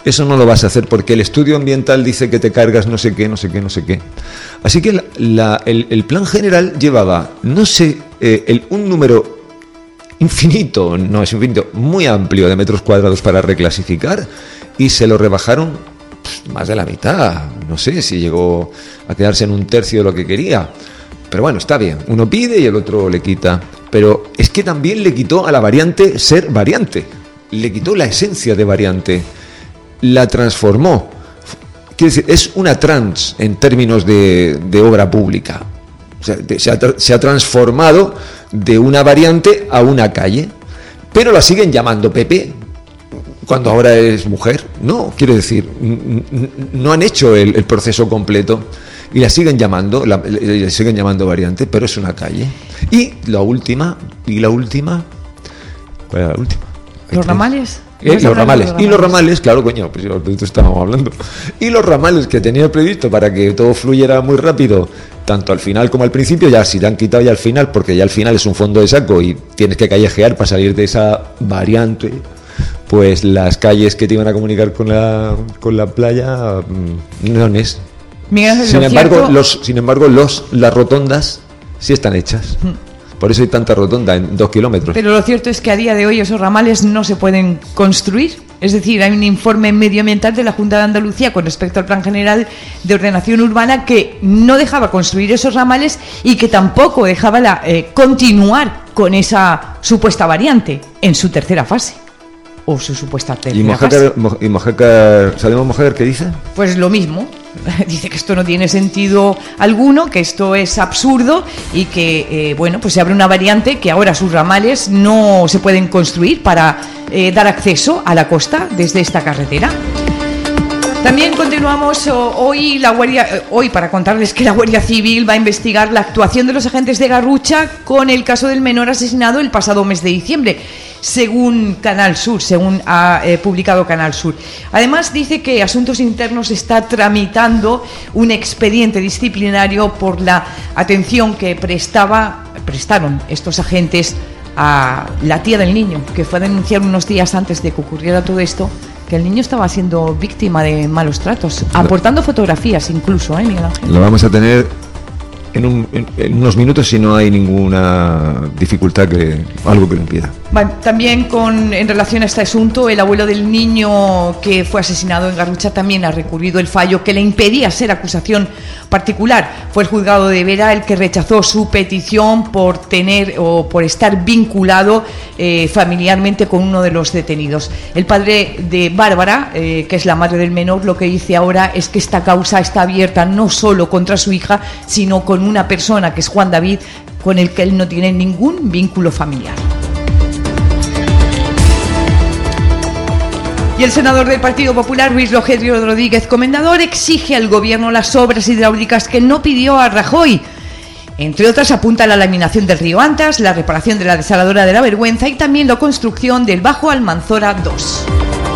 eso no lo vas a hacer porque el estudio ambiental dice que te cargas no sé qué, no sé qué, no sé qué. Así que el plan general llevaba, no sé, un número infinito, no es infinito, muy amplio de metros cuadrados para reclasificar, y se lo rebajaron más de la mitad. No sé si llegó a quedarse en un tercio de lo que quería. Pero bueno, está bien, uno pide y el otro le quita. Pero es que también le quitó a la variante ser variante, le quitó la esencia de variante, la transformó. Quiere decir, es una trans en términos de obra pública. O sea, se ha transformado de una variante a una calle, pero la siguen llamando Pepe cuando ahora es mujer. No, quiero decir, no han hecho el proceso completo y la siguen llamando variante, pero es una calle. Y la última, ¿cuál era la última? ¿Los ramales? Los ramales. Y los ramales, claro, coño, pues de esto estábamos hablando. Y los ramales que tenía previsto para que todo fluyera muy rápido, tanto al final como al principio, ya si te han quitado ya al final, porque ya al final es un fondo de saco y tienes que callejear para salir de esa variante, pues las calles que te iban a comunicar con la playa no es. Sin embargo, las rotondas sí están hechas. Por eso hay tanta rotonda en 2 kilómetros. Pero lo cierto es que a día de hoy esos ramales no se pueden construir. Es decir, hay un informe medioambiental de la Junta de Andalucía con respecto al Plan General de Ordenación Urbana que no dejaba construir esos ramales y que tampoco dejaba continuar con esa supuesta variante en su tercera fase. O su supuesta tercera fase. ¿Y Mojácar, sabemos Mojácar qué dice? Pues lo mismo. Dice que esto no tiene sentido alguno, que esto es absurdo y que, pues se abre una variante que ahora sus ramales no se pueden construir para dar acceso a la costa desde esta carretera. También continuamos hoy para contarles que la Guardia Civil va a investigar la actuación de los agentes de Garrucha con el caso del menor asesinado el pasado mes de diciembre, según Canal Sur, según ha publicado Canal Sur. Además dice que Asuntos Internos está tramitando un expediente disciplinario por la atención que prestaron estos agentes a la tía del niño, que fue a denunciar unos días antes de que ocurriera todo esto, que el niño estaba siendo víctima de malos tratos, aportando fotografías incluso, Miguel Ángel. Lo vamos a tener en unos minutos si no hay ninguna dificultad, algo que lo impida. Bueno, también en relación a este asunto, el abuelo del niño que fue asesinado en Garrucha también ha recurrido el fallo que le impedía ser acusación particular. Fue el juzgado de Vera el que rechazó su petición por estar vinculado familiarmente con uno de los detenidos. El padre de Bárbara, que es la madre del menor, lo que dice ahora es que esta causa está abierta no solo contra su hija, sino con una persona que es Juan David, con el que él no tiene ningún vínculo familiar. Y el senador del Partido Popular, Luis Rogelio Rodríguez Comendador, exige al gobierno las obras hidráulicas que no pidió a Rajoy. Entre otras, apunta a la laminación del río Antas, la reparación de la desaladora de la Vergüenza y también la construcción del Bajo Almanzora 2.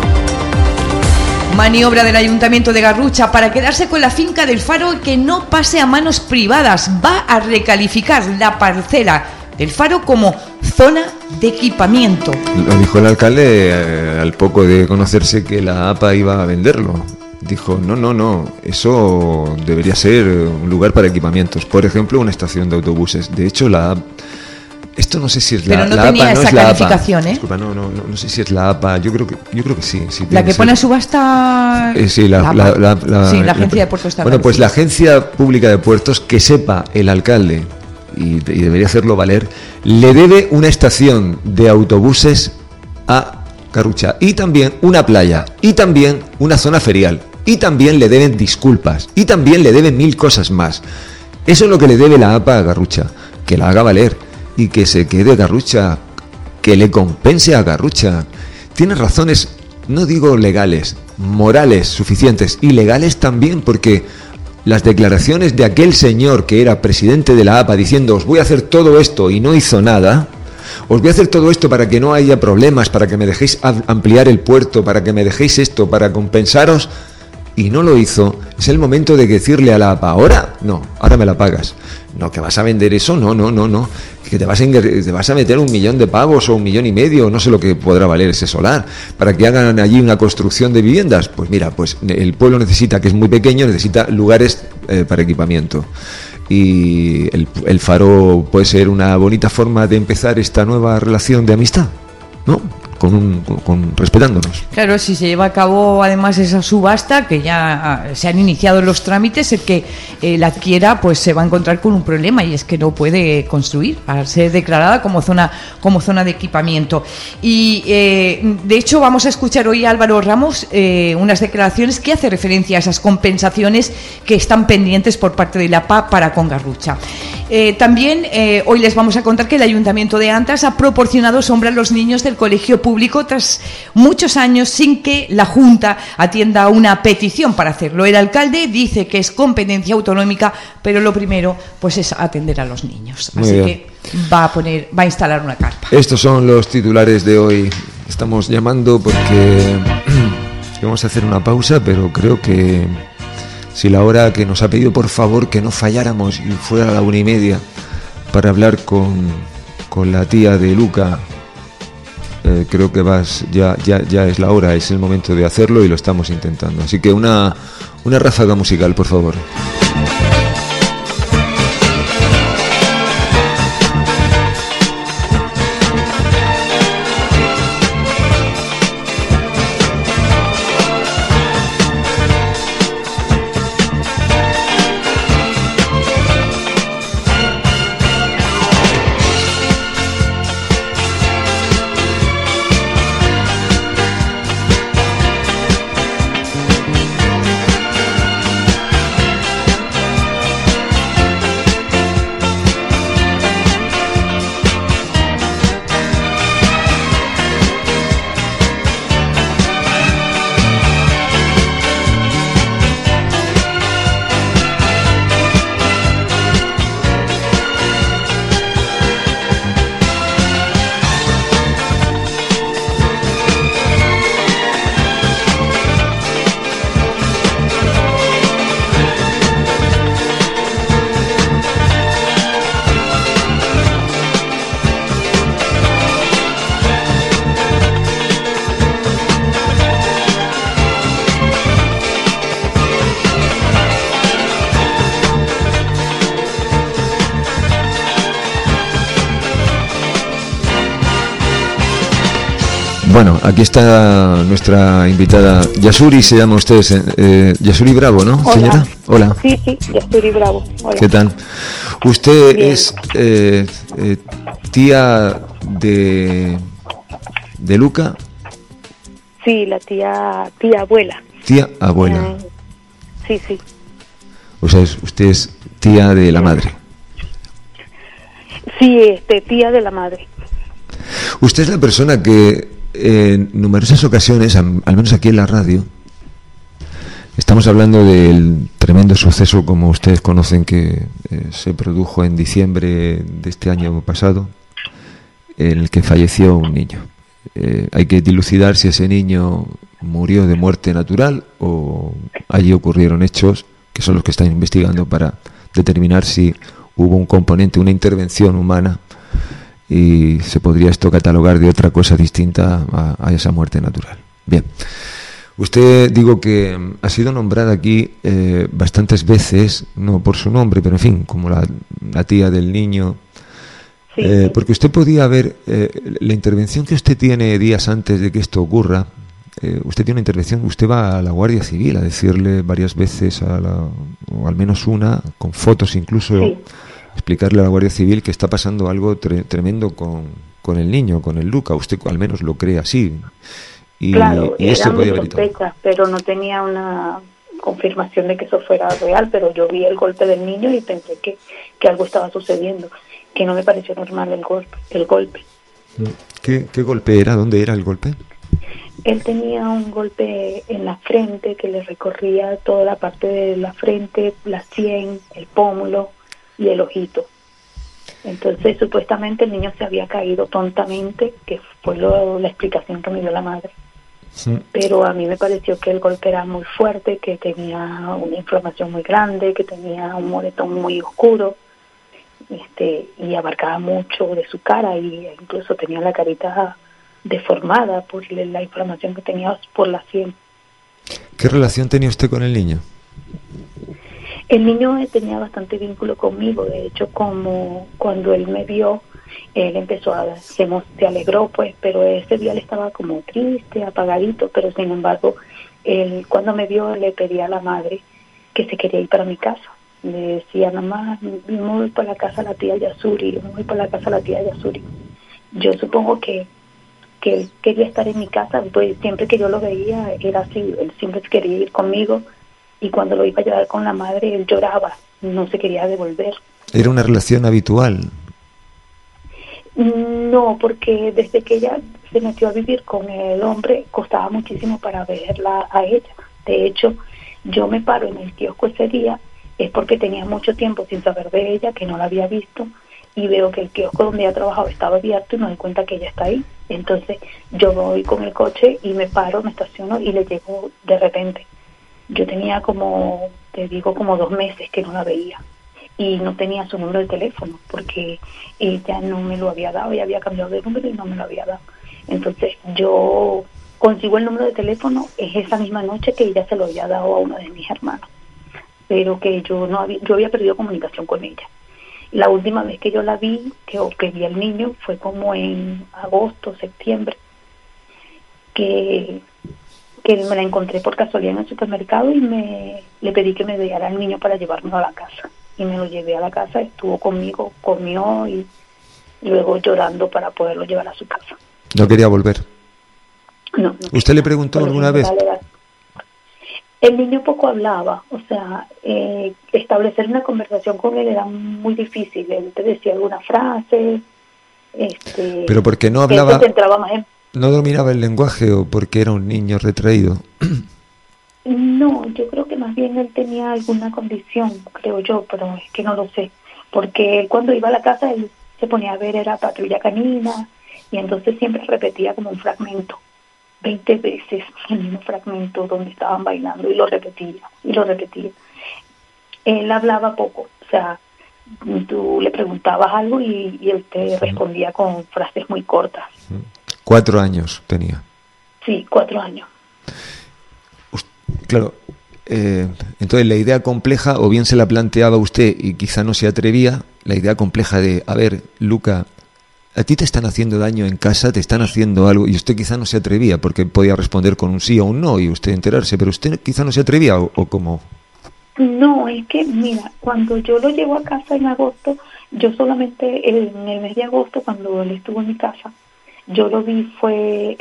Maniobra del Ayuntamiento de Garrucha para quedarse con la finca del Faro y que no pase a manos privadas. Va a recalificar la parcela del Faro como zona de equipamiento. Lo dijo el alcalde al poco de conocerse que la APA iba a venderlo. Dijo, no, eso debería ser un lugar para equipamientos. Por ejemplo, una estación de autobuses. De hecho, esto no sé si es la APA. Pero no tenía esa calificación, ¿eh? Disculpa, no sé si es la APA. Yo creo que sí. La que pone a subasta. Sí, la Agencia de Puertos. Bueno, pues la Agencia Pública de Puertos, que sepa el alcalde, y debería hacerlo valer, le debe una estación de autobuses a Garrucha, y también una playa, y también una zona ferial, y también le deben disculpas, y también le deben 1000 cosas más. Eso es lo que le debe la APA a Garrucha, que la haga valer, y que se quede Garrucha, que le compense a Garrucha. Tiene razones, no digo legales, morales suficientes, y legales también, porque las declaraciones de aquel señor que era presidente de la APA diciendo os voy a hacer todo esto y no hizo nada, os voy a hacer todo esto para que no haya problemas, para que me dejéis ampliar el puerto, para que me dejéis esto, para compensaros, y no lo hizo, es el momento de decirle a la APA, ahora me la pagas. No, que vas a vender eso, no, que te vas a meter 1 millón de pavos o 1,5 millones, no sé lo que podrá valer ese solar, para que hagan allí una construcción de viviendas. Pues mira, pues el pueblo necesita, que es muy pequeño, necesita lugares para equipamiento. Y el faro puede ser una bonita forma de empezar esta nueva relación de amistad, ¿no? Respetándonos. Claro, si se lleva a cabo además esa subasta, que ya se han iniciado los trámites, el que la adquiera pues se va a encontrar con un problema, y es que no puede construir al ser declarada como zona de equipamiento. Y de hecho vamos a escuchar hoy a Álvaro Ramos unas declaraciones que hace referencia a esas compensaciones que están pendientes por parte de la PA para con Garrucha. También hoy les vamos a contar que el Ayuntamiento de Antras ha proporcionado sombra a los niños del colegio público tras muchos años sin que la Junta atienda a una petición para hacerlo. El alcalde dice que es competencia autonómica, pero lo primero pues es atender a los niños. Así que va a instalar una carpa. Estos son los titulares de hoy. Estamos llamando porque vamos a hacer una pausa, pero creo que si la hora que nos ha pedido por favor que no falláramos y fuera a la 1:30 para hablar con la tía de Luca, creo que ya es la hora, es el momento de hacerlo y lo estamos intentando. Así que una ráfaga musical, por favor. Bueno, aquí está nuestra invitada Yasuri, se llama usted, Yasuri Bravo, ¿no, hola, señora? Hola. Sí, Yasuri Bravo. Hola. ¿Qué tal? Usted Bien. es tía de Luca. Sí, la tía abuela. Tía abuela. Sí. O sea, usted es tía de la madre. Sí, tía de la madre. Usted es la persona que en numerosas ocasiones, al menos aquí en la radio, estamos hablando del tremendo suceso, como ustedes conocen, que se produjo en diciembre de este año pasado, en el que falleció un niño. Hay que dilucidar si ese niño murió de muerte natural o allí ocurrieron hechos que son los que están investigando para determinar si hubo un componente, una intervención humana, y se podría esto catalogar de otra cosa distinta a esa muerte natural. Bien, usted, digo que ha sido nombrada aquí bastantes veces, no por su nombre, pero en fin, como la tía del niño, Sí. Porque usted podía ver la intervención que usted tiene días antes de que esto ocurra. Usted tiene una intervención, usted va a la Guardia Civil a decirle varias veces, o al menos una, con fotos incluso, Sí. explicarle a la Guardia Civil que está pasando algo tremendo con el niño, con el Luca. Usted al menos lo cree así. Y, Claro, y esto eran podía mis haber evitado. sospechas, pero no tenía una confirmación de que eso fuera real, pero yo vi el golpe del niño y pensé que algo estaba sucediendo, que no me pareció normal el golpe. ¿Qué golpe era? ¿Dónde era el golpe? Él tenía un golpe en la frente que le recorría toda la parte de la frente, la sien, el pómulo y el ojito. Entonces, supuestamente el niño se había caído tontamente, que fue la explicación que me dio la madre. Sí. Pero a mí me pareció que el golpe era muy fuerte, que tenía una inflamación muy grande, que tenía un moretón muy oscuro. y abarcaba mucho de su cara, y incluso tenía la carita deformada por la inflamación que tenía por la sien. ¿Qué relación tenía usted con el niño? El niño tenía bastante vínculo conmigo. De hecho, como cuando él me vio, él empezó se alegró, pues, pero ese día él estaba como triste, apagadito, pero sin embargo, él cuando me vio le pedía a la madre que se quería ir para mi casa. Le decía, mamá, me voy para la casa de la tía Yasuri, me voy para la casa de la tía Yasuri. Yo supongo que él quería estar en mi casa, pues siempre que yo lo veía era así, él siempre quería ir conmigo, y cuando lo iba a llevar con la madre él lloraba, no se quería devolver. ¿Era una relación habitual? No, porque desde que ella se metió a vivir con el hombre costaba muchísimo para verla a ella. De hecho, yo me paro en el kiosco ese día, es porque tenía mucho tiempo sin saber de ella, que no la había visto, y veo que el kiosco donde ella trabajaba estaba abierto y me doy cuenta que ella está ahí. Entonces yo voy con el coche y me paro, me estaciono y le llego de repente. Yo tenía como 2 meses que no la veía y no tenía su número de teléfono porque ella no me lo había dado, ella había cambiado de número y no me lo había dado. Entonces yo consigo el número de teléfono, es esa misma noche que ella se lo había dado a uno de mis hermanos, pero que yo había perdido comunicación con ella. La última vez que yo la vi, que vi al niño, fue como en agosto, septiembre, que me la encontré por casualidad en el supermercado y le pedí que me diera al niño para llevármelo a la casa. Y me lo llevé a la casa, estuvo conmigo, comió y luego llorando para poderlo llevar a su casa. ¿No quería volver? No. ¿Usted le preguntó alguna vez? El niño poco hablaba, o sea, establecer una conversación con él era muy difícil. Él te decía alguna frase, pero porque no hablaba, se centraba más en... ¿No dominaba el lenguaje o porque era un niño retraído? No, yo creo que más bien él tenía alguna condición, creo yo, pero es que no lo sé, porque él cuando iba a la casa él se ponía a ver, era Patrulla Canina, y entonces siempre repetía como un fragmento, 20 veces el mismo fragmento donde estaban bailando, y lo repetía. Él hablaba poco, o sea, tú le preguntabas algo y él te respondía con frases muy cortas. 4 años tenía. Sí, 4 años. Claro, entonces la idea compleja, o bien se la planteaba usted y quizá no se atrevía, la idea compleja de, a ver, Luca, a ti te están haciendo daño en casa, te están haciendo algo, y usted quizá no se atrevía, porque podía responder con un sí o un no y usted enterarse, pero usted quizá no se atrevía, o cómo. No, es que, mira, cuando yo lo llevo a casa en agosto, yo solamente en el mes de agosto, cuando él estuvo en mi casa, yo lo vi fue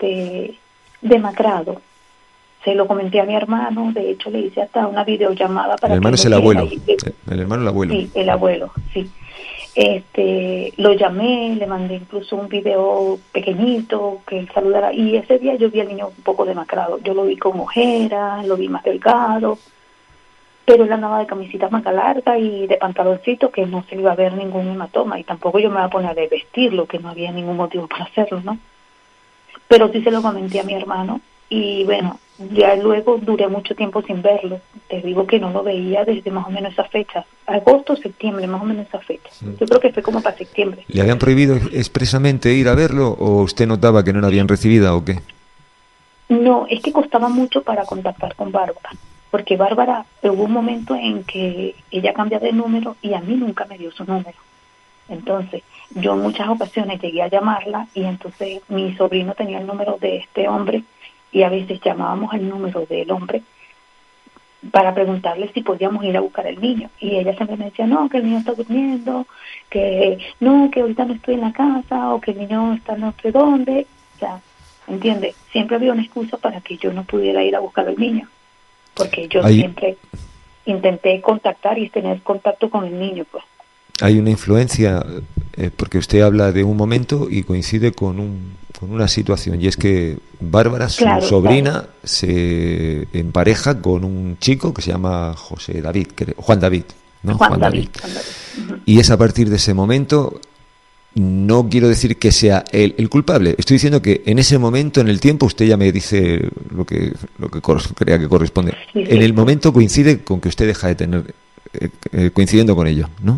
demacrado. Se lo comenté a mi hermano, de hecho le hice hasta una videollamada para... El hermano es el abuelo, el hermano el abuelo. Sí, el abuelo, sí. Lo llamé, le mandé incluso un video pequeñito que él saludara, y ese día yo vi al niño un poco demacrado. Yo lo vi con ojeras, lo vi más delgado, pero él andaba de camisita manga larga y de pantaloncito, que no se iba a ver ningún hematoma, y tampoco yo me iba a poner a vestirlo, que no había ningún motivo para hacerlo, ¿no? Pero sí se lo comenté a mi hermano, y bueno, ya luego duré mucho tiempo sin verlo. Te digo que no lo veía desde más o menos esa fecha, agosto, septiembre, más o menos esa fecha. Yo creo que fue como para septiembre. ¿Le habían prohibido expresamente ir a verlo, o usted notaba que no la habían recibida o qué? No, es que costaba mucho para contactar con Bárbara, porque Bárbara, hubo un momento en que ella cambia de número y a mí nunca me dio su número. Entonces, yo en muchas ocasiones llegué a llamarla, y entonces mi sobrino tenía el número de este hombre, y a veces llamábamos al número del hombre para preguntarle si podíamos ir a buscar al niño, y ella siempre me decía, no, que el niño está durmiendo, que no, que ahorita no estoy en la casa, o que el niño está no sé dónde. O sea, ¿entiendes? Siempre había una excusa para que yo no pudiera ir a buscar al niño, porque yo siempre intenté contactar y tener contacto con el niño, pues. Hay una influencia, porque usted habla de un momento y coincide con una situación, y es que Bárbara, su sobrina, se empareja con un chico que se llama Juan David, ¿no? Juan David. Uh-huh. Y es a partir de ese momento, no quiero decir que sea él el culpable, estoy diciendo que en ese momento, en el tiempo, usted ya me dice lo que crea que corresponde. Sí. En el momento coincide con que usted deja de tener, coincidiendo con ello, ¿no?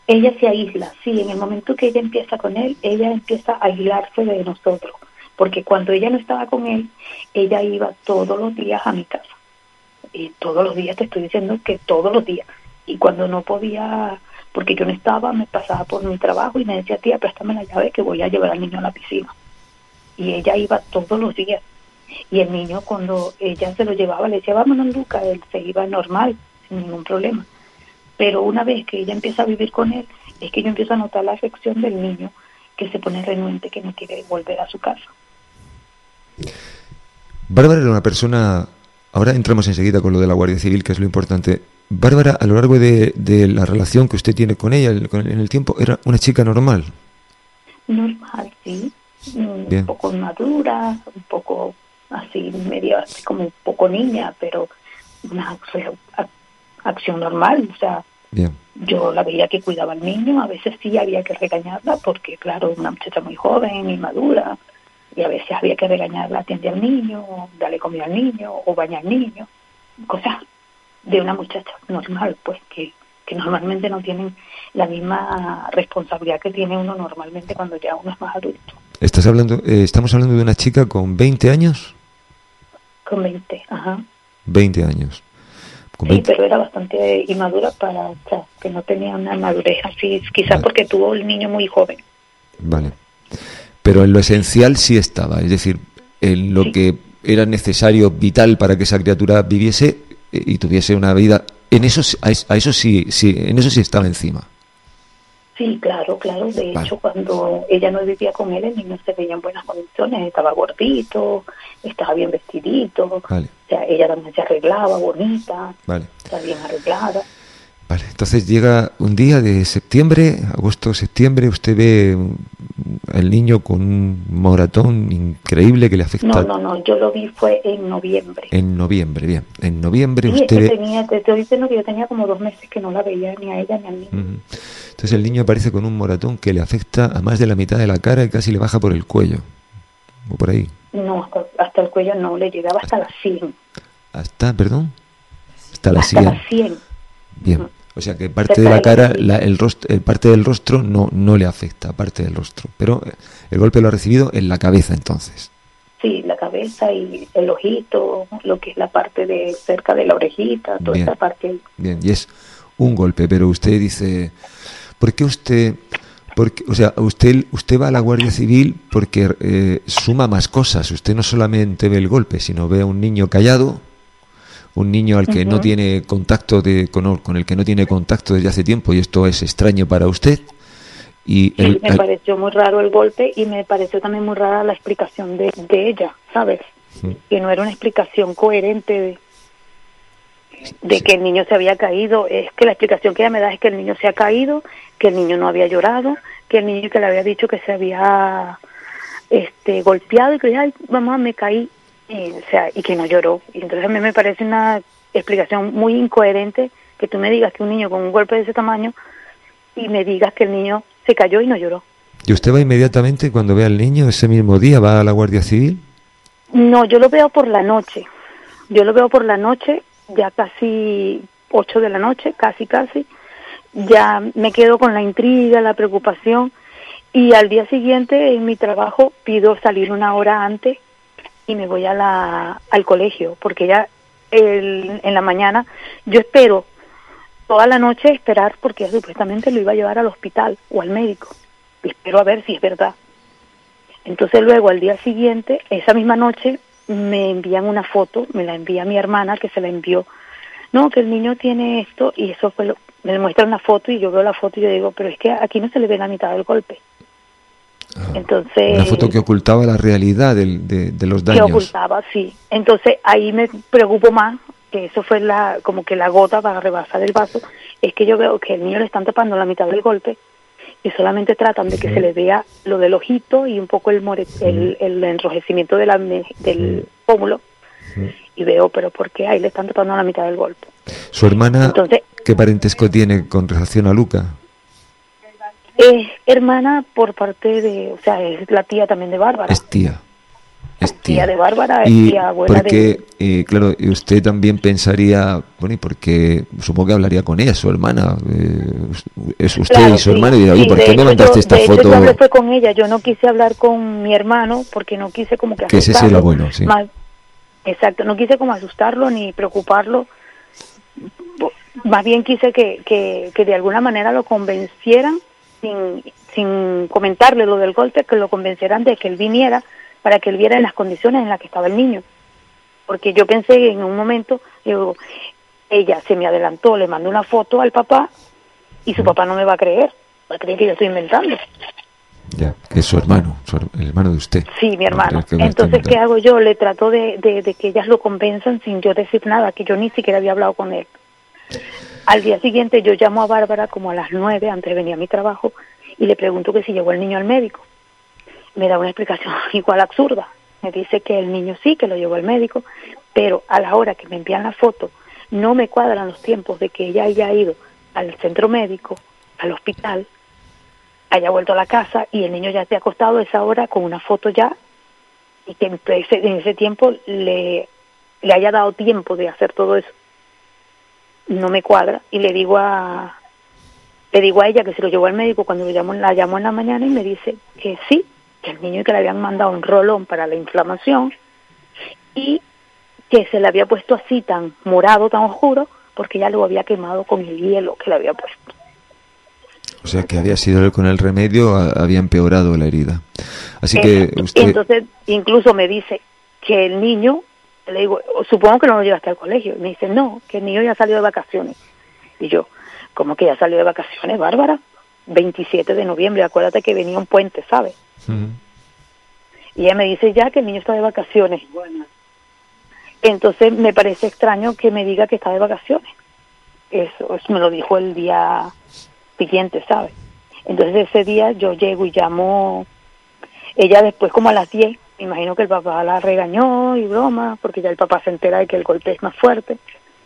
Ella se aísla, sí, en el momento que ella empieza con él, ella empieza a aislarse de nosotros, porque cuando ella no estaba con él, ella iba todos los días a mi casa, y todos los días, te estoy diciendo que todos los días, y cuando no podía, porque yo no estaba, me pasaba por mi trabajo y me decía, tía, préstame la llave que voy a llevar al niño a la piscina, y ella iba todos los días, y el niño cuando ella se lo llevaba, le decía, vámonos Luca, él se iba normal, sin ningún problema. Pero una vez que ella empieza a vivir con él, es que yo empiezo a notar la afección del niño, que se pone renuente, que no quiere volver a su casa. Bárbara era una persona, ahora entramos enseguida con lo de la Guardia Civil, que es lo importante. Bárbara, a lo largo de la relación que usted tiene con ella en el tiempo, ¿era una chica normal? Normal, sí. Bien. Un poco madura, un poco así, medio así como un poco niña, pero una acción normal, o sea, bien. Yo la veía que cuidaba al niño, a veces sí había que regañarla, porque claro, una muchacha muy joven y madura, y a veces había que regañarla, atender al niño, darle comida al niño, o bañar al niño, cosas de una muchacha normal, pues, que normalmente no tienen la misma responsabilidad que tiene uno normalmente cuando ya uno es más adulto. Estamos hablando de una chica con 20 años. Con 20, ajá. 20 años. Sí, pero era bastante inmadura o sea, que no tenía una madurez así, quizás vale. Porque tuvo el niño muy joven. Vale. Pero en lo esencial sí estaba, es decir, en lo que era necesario, vital para que esa criatura viviese y tuviese una vida, en eso en eso sí estaba encima. Sí, claro. De hecho, cuando ella no vivía con él, el niño se veía en buenas condiciones, estaba gordito, estaba bien vestidito, vale. O sea, ella también se arreglaba bonita, vale. Está bien arreglada. Vale, entonces llega un día de septiembre, agosto-septiembre, usted ve al niño con un moratón increíble que le afecta. No, yo lo vi fue en noviembre. En noviembre, bien. En noviembre sí, usted te estoy diciendo que yo tenía como 2 meses que no la veía ni a ella ni al niño. Uh-huh. Entonces el niño aparece con un moratón que le afecta a más de la mitad de la cara y casi le baja por el cuello. O por ahí. No, hasta el cuello no, le llegaba hasta las 100. ¿Perdón? Hasta las 100. Las 100. Bien. Uh-huh. O sea que parte de la cara, parte del rostro no le afecta, parte del rostro. Pero el golpe lo ha recibido en la cabeza entonces. Sí, la cabeza y el ojito, lo que es la parte de cerca de la orejita, toda esa parte. Bien, y es un golpe, pero usted dice, ¿por qué usted va a la Guardia Civil porque suma más cosas? Usted no solamente ve el golpe, sino ve a un niño callado, un niño al que uh-huh. no tiene contacto con el que no tiene contacto desde hace tiempo, y esto es extraño para usted. Y me pareció muy raro el golpe y me pareció también muy rara la explicación de ella, ¿sabes? Uh-huh. Que no era una explicación coherente de que el niño se había caído. Es que la explicación que ella me da es que el niño se ha caído, que el niño no había llorado, que el niño que le había dicho que se había golpeado y que ay, mamá, me caí. Y que no lloró. Y entonces a mí me parece una explicación muy incoherente que tú me digas que un niño con un golpe de ese tamaño y me digas que el niño se cayó y no lloró. ¿Y usted va inmediatamente cuando ve al niño ese mismo día, va a la Guardia Civil? No, yo lo veo por la noche. Ya casi 8 de la noche, casi. Ya me quedo con la intriga, la preocupación, y al día siguiente en mi trabajo pido salir 1 hora antes y me voy al colegio, porque ya en la mañana yo espero toda la noche esperar, porque supuestamente lo iba a llevar al hospital o al médico, y espero a ver si es verdad. Entonces luego al día siguiente, esa misma noche, me envían una foto, me la envía mi hermana, que se la envió, no, que el niño tiene esto, y eso fue me muestran una foto y yo veo la foto y yo digo, pero es que aquí no se le ve la mitad del golpe. Entonces, una foto que ocultaba la realidad de los daños. Que ocultaba, sí. Entonces ahí me preocupo más, que eso fue como que la gota para rebasar el vaso, es que yo veo que el niño le están tapando la mitad del golpe y solamente tratan de que se le vea lo del ojito y un poco el enrojecimiento del pómulo. Y veo, pero ¿por qué ahí le están tapando la mitad del golpe? ¿Su hermana entonces, qué parentesco tiene con relación a Luca? Es hermana por parte de, o sea, es la tía también de Bárbara. Es tía. tía de Bárbara, y tía abuela porque, claro, y usted también pensaría, bueno, y porque supongo que hablaría con ella, su hermana, es usted claro, y su sí, hermano, y dirá, oye, sí, ¿por qué me mandaste esta foto? Yo hablé fue con ella, yo no quise hablar con mi hermano porque no quise como que asustarlo. Que ese es el abuelo, sí. Exacto, no quise como asustarlo ni preocuparlo, más bien quise que de alguna manera lo convencieran sin comentarle lo del golpe, que lo convencieran de que él viniera para que él viera en las condiciones en las que estaba el niño. Porque yo pensé en un momento, ella se me adelantó, le mandó una foto al papá y su papá no me va a creer, va a creer que yo estoy inventando. Ya, que es su hermano, el hermano de usted. Sí, mi hermano. Entonces, ¿qué hago yo? Le trato de que ellas lo convenzan sin yo decir nada, que yo ni siquiera había hablado con él. Al día siguiente yo llamo a Bárbara como a las 9, antes de venir a mi trabajo, y le pregunto que si llevó el niño al médico. Me da una explicación igual absurda. Me dice que el niño sí, que lo llevó al médico, pero a la hora que me envían la foto, no me cuadran los tiempos de que ella haya ido al centro médico, al hospital, haya vuelto a la casa y el niño ya esté acostado a esa hora con una foto ya, y que en ese tiempo le haya dado tiempo de hacer todo eso. No me cuadra, y le digo a ella que se lo llevó al médico cuando la llamó en la mañana, y me dice que sí, que el niño, que le habían mandado un rolón para la inflamación y que se le había puesto así tan morado, tan oscuro, porque ya lo había quemado con el hielo que le había puesto. O sea, que había sido él con el remedio, había empeorado la herida. Así que usted... Entonces, incluso me dice que el niño, le digo, supongo que no lo llevaste al colegio. Y me dice, no, que el niño ya salió de vacaciones. Y yo, ¿cómo que ya salió de vacaciones, Bárbara? 27 de noviembre, acuérdate que venía un puente, ¿sabes? Uh-huh. Y ella me dice ya que el niño está de vacaciones. Entonces me parece extraño que me diga que está de vacaciones. Eso me lo dijo el día siguiente, ¿sabes? Entonces ese día yo llego y llamo, ella después como a las 10, me imagino que el papá la regañó y broma, porque ya el papá se entera de que el golpe es más fuerte,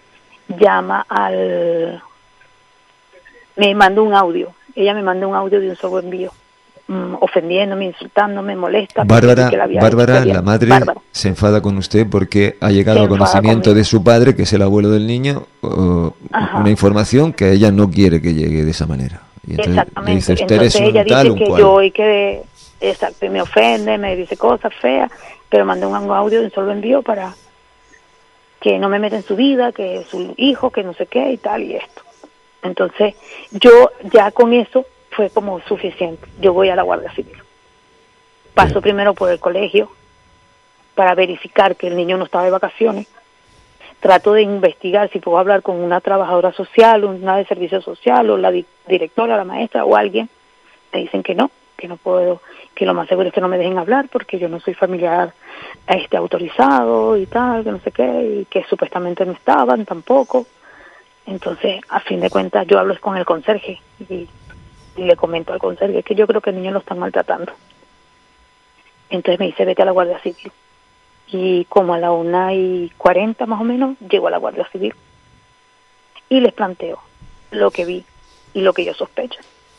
me manda un audio, ella me manda un audio de un solo envío, ofendiéndome, insultándome, molesta. Bárbara, la madre, se enfada con usted porque ha llegado a conocimiento de su padre, que es el abuelo del niño, una información que ella no quiere que llegue de esa manera. Y entonces exactamente. Le dice, usted entonces es ella tal, dice que yo y que exacto, me ofende, me dice cosas feas, pero mandó un audio de un solo envío para que no me meta en su vida, que es su hijo, que no sé qué y tal y esto. Entonces yo ya con eso fue como suficiente. Yo voy a la Guardia Civil. Paso primero por el colegio para verificar que el niño no estaba de vacaciones. Trato de investigar si puedo hablar con una trabajadora social, una de servicio social, o la directora, la maestra o alguien. Me dicen que no puedo, que lo más seguro es que no me dejen hablar porque yo no soy familiar autorizado y tal, que no sé qué, y que supuestamente no estaban tampoco. Entonces, a fin de cuentas, yo hablo con el conserje y le comento al conserje que yo creo que el niño lo están maltratando. Entonces me dice, vete a la Guardia Civil. Y como a la 1:40 más o menos, llego a la Guardia Civil y les planteo lo que vi y lo que yo sospecho.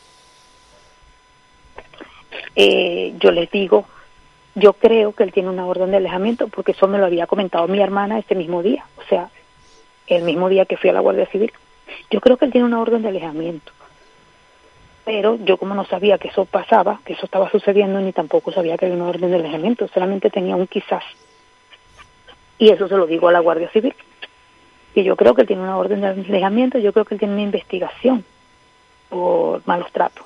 Yo les digo, yo creo que él tiene una orden de alejamiento, porque eso me lo había comentado mi hermana ese mismo día, o sea, el mismo día que fui a la Guardia Civil. Yo creo que él tiene una orden de alejamiento. Pero yo, como no sabía que eso pasaba, que eso estaba sucediendo, ni tampoco sabía que había una orden de alejamiento, solamente tenía un quizás. Y eso se lo digo a la Guardia Civil. Y yo creo que él tiene una orden de alejamiento, yo creo que él tiene una investigación por malos tratos.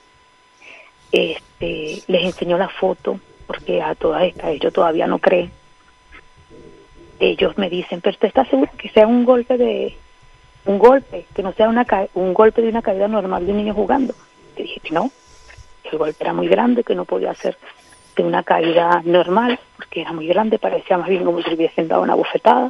Les enseñó la foto, porque a todas estas ellos todavía no creen. Ellos me dicen, pero ¿usted está seguro que sea un golpe, que no sea un golpe de una caída normal de un niño jugando? Y dije que no, que el golpe era muy grande, que no podía ser de una caída normal, porque era muy grande, parecía más bien como si le hubiesen dado una bofetada.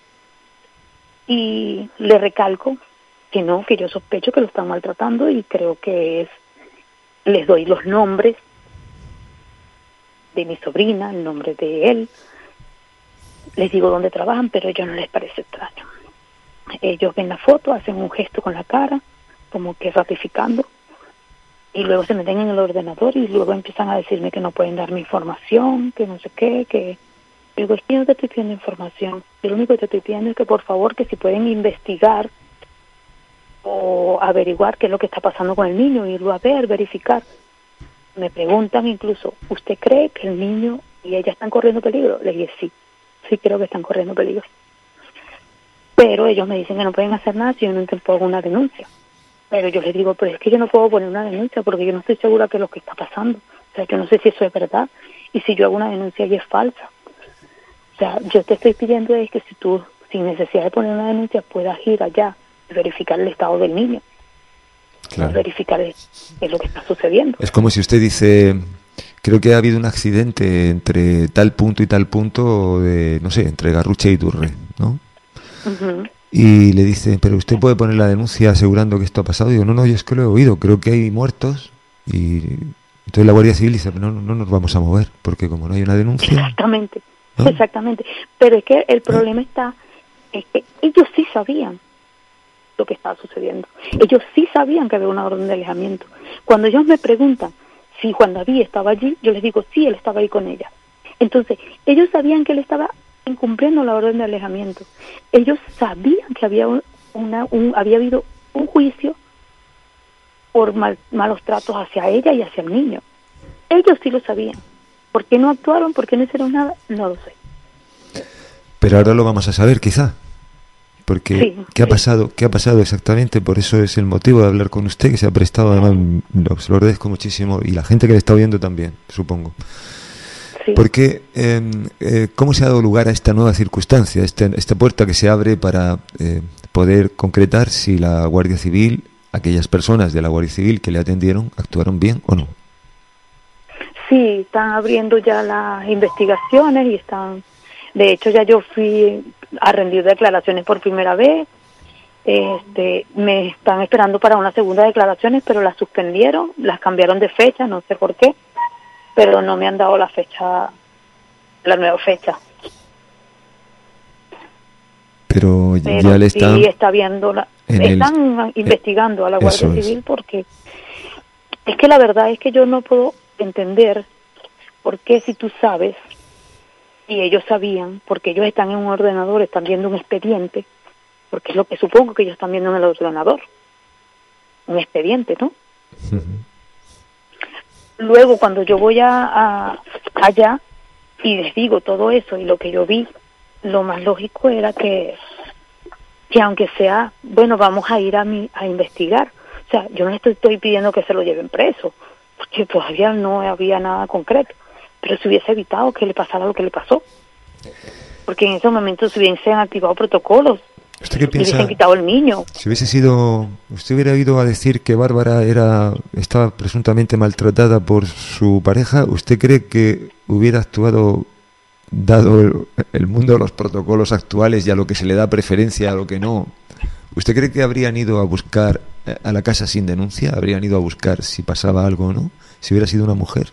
Y le recalco que no, que yo sospecho que lo están maltratando, y creo que les doy los nombres de mi sobrina, el nombre de él, les digo dónde trabajan, pero a ellos no les parece extraño. Ellos ven la foto, hacen un gesto con la cara, como que ratificando, y luego se meten en el ordenador y luego empiezan a decirme que no pueden darme información, que no sé qué, que Digo, es que yo no te estoy pidiendo información. Yo lo único que te estoy pidiendo es que por favor, que si pueden investigar o averiguar qué es lo que está pasando con el niño, irlo a ver, verificar. Me preguntan incluso, ¿usted cree que el niño y ella están corriendo peligro? Le dije, sí creo que están corriendo peligro. Pero ellos me dicen que no pueden hacer nada si yo no pongo una denuncia. Pero yo les digo, pero es que yo no puedo poner una denuncia porque yo no estoy segura que es lo que está pasando. O sea, yo no sé si eso es verdad y si yo hago una denuncia y es falsa. O sea, yo te estoy pidiendo es que si tú, sin necesidad de poner una denuncia, puedas ir allá y verificar el estado del niño. Claro. Verificar qué es lo que está sucediendo. Es como si usted dice, creo que ha habido un accidente entre tal punto y tal punto, de, no sé, entre Garrucha y Turre, ¿no? Uh-huh. Y le dice, pero usted puede poner la denuncia asegurando que esto ha pasado. Y digo, no, yo es que lo he oído, creo que hay muertos. Y entonces la Guardia Civil dice, no nos vamos a mover, porque como no hay una denuncia... Exactamente, ¿no? Exactamente. Pero es que el problema está, es que ellos sí sabían lo que estaba sucediendo. Ellos sí sabían que había una orden de alejamiento. Cuando ellos me preguntan si Juan David estaba allí, yo les digo, sí, él estaba ahí con ella. Entonces, ellos sabían que él estaba incumpliendo la orden de alejamiento. Ellos sabían que había había habido un juicio por malos tratos hacia ella y hacia el niño. Ellos sí lo sabían. ¿Por qué no actuaron? ¿Por qué no hicieron nada? No lo sé. Pero ahora lo vamos a saber, quizá. Porque sí, ¿qué ha pasado? ¿Qué ha pasado exactamente? Por eso es el motivo de hablar con usted, que se ha prestado, además, lo agradezco muchísimo, y la gente que le está oyendo también, supongo. Sí. Porque, ¿cómo se ha dado lugar a esta nueva circunstancia, esta puerta que se abre para poder concretar si la Guardia Civil, aquellas personas de la Guardia Civil que le atendieron, actuaron bien o no? Sí, están abriendo ya las investigaciones y están... De hecho, ya yo fui a rendir declaraciones por primera vez. Me están esperando para una segunda declaraciones, pero las suspendieron, las cambiaron de fecha, no sé por qué, pero no me han dado la nueva fecha. Pero ya le están... Sí, está viendo están investigando a la Guardia Civil porque es que la verdad es que yo no puedo entender por qué si tú sabes... Y ellos sabían, porque ellos están en un ordenador, están viendo un expediente, porque es lo que supongo que ellos están viendo en el ordenador, un expediente, ¿no? Uh-huh. Luego, cuando yo voy allá y les digo todo eso y lo que yo vi, lo más lógico era que aunque sea, bueno, vamos a ir a investigar. O sea, yo no les estoy pidiendo que se lo lleven preso, porque todavía no había nada concreto. Pero se hubiese evitado que le pasara lo que le pasó. Porque en ese momento se hubiesen activado protocolos. ¿Usted qué piensa? Se hubiesen quitado el niño. Si hubiese sido... ¿Usted hubiera ido a decir que Bárbara estaba presuntamente maltratada por su pareja? ¿Usted cree que hubiera actuado, dado el mundo de los protocolos actuales y a lo que se le da preferencia, a lo que no? ¿Usted cree que habrían ido a buscar a la casa sin denuncia? ¿Habrían ido a buscar si pasaba algo o no? Si hubiera sido una mujer.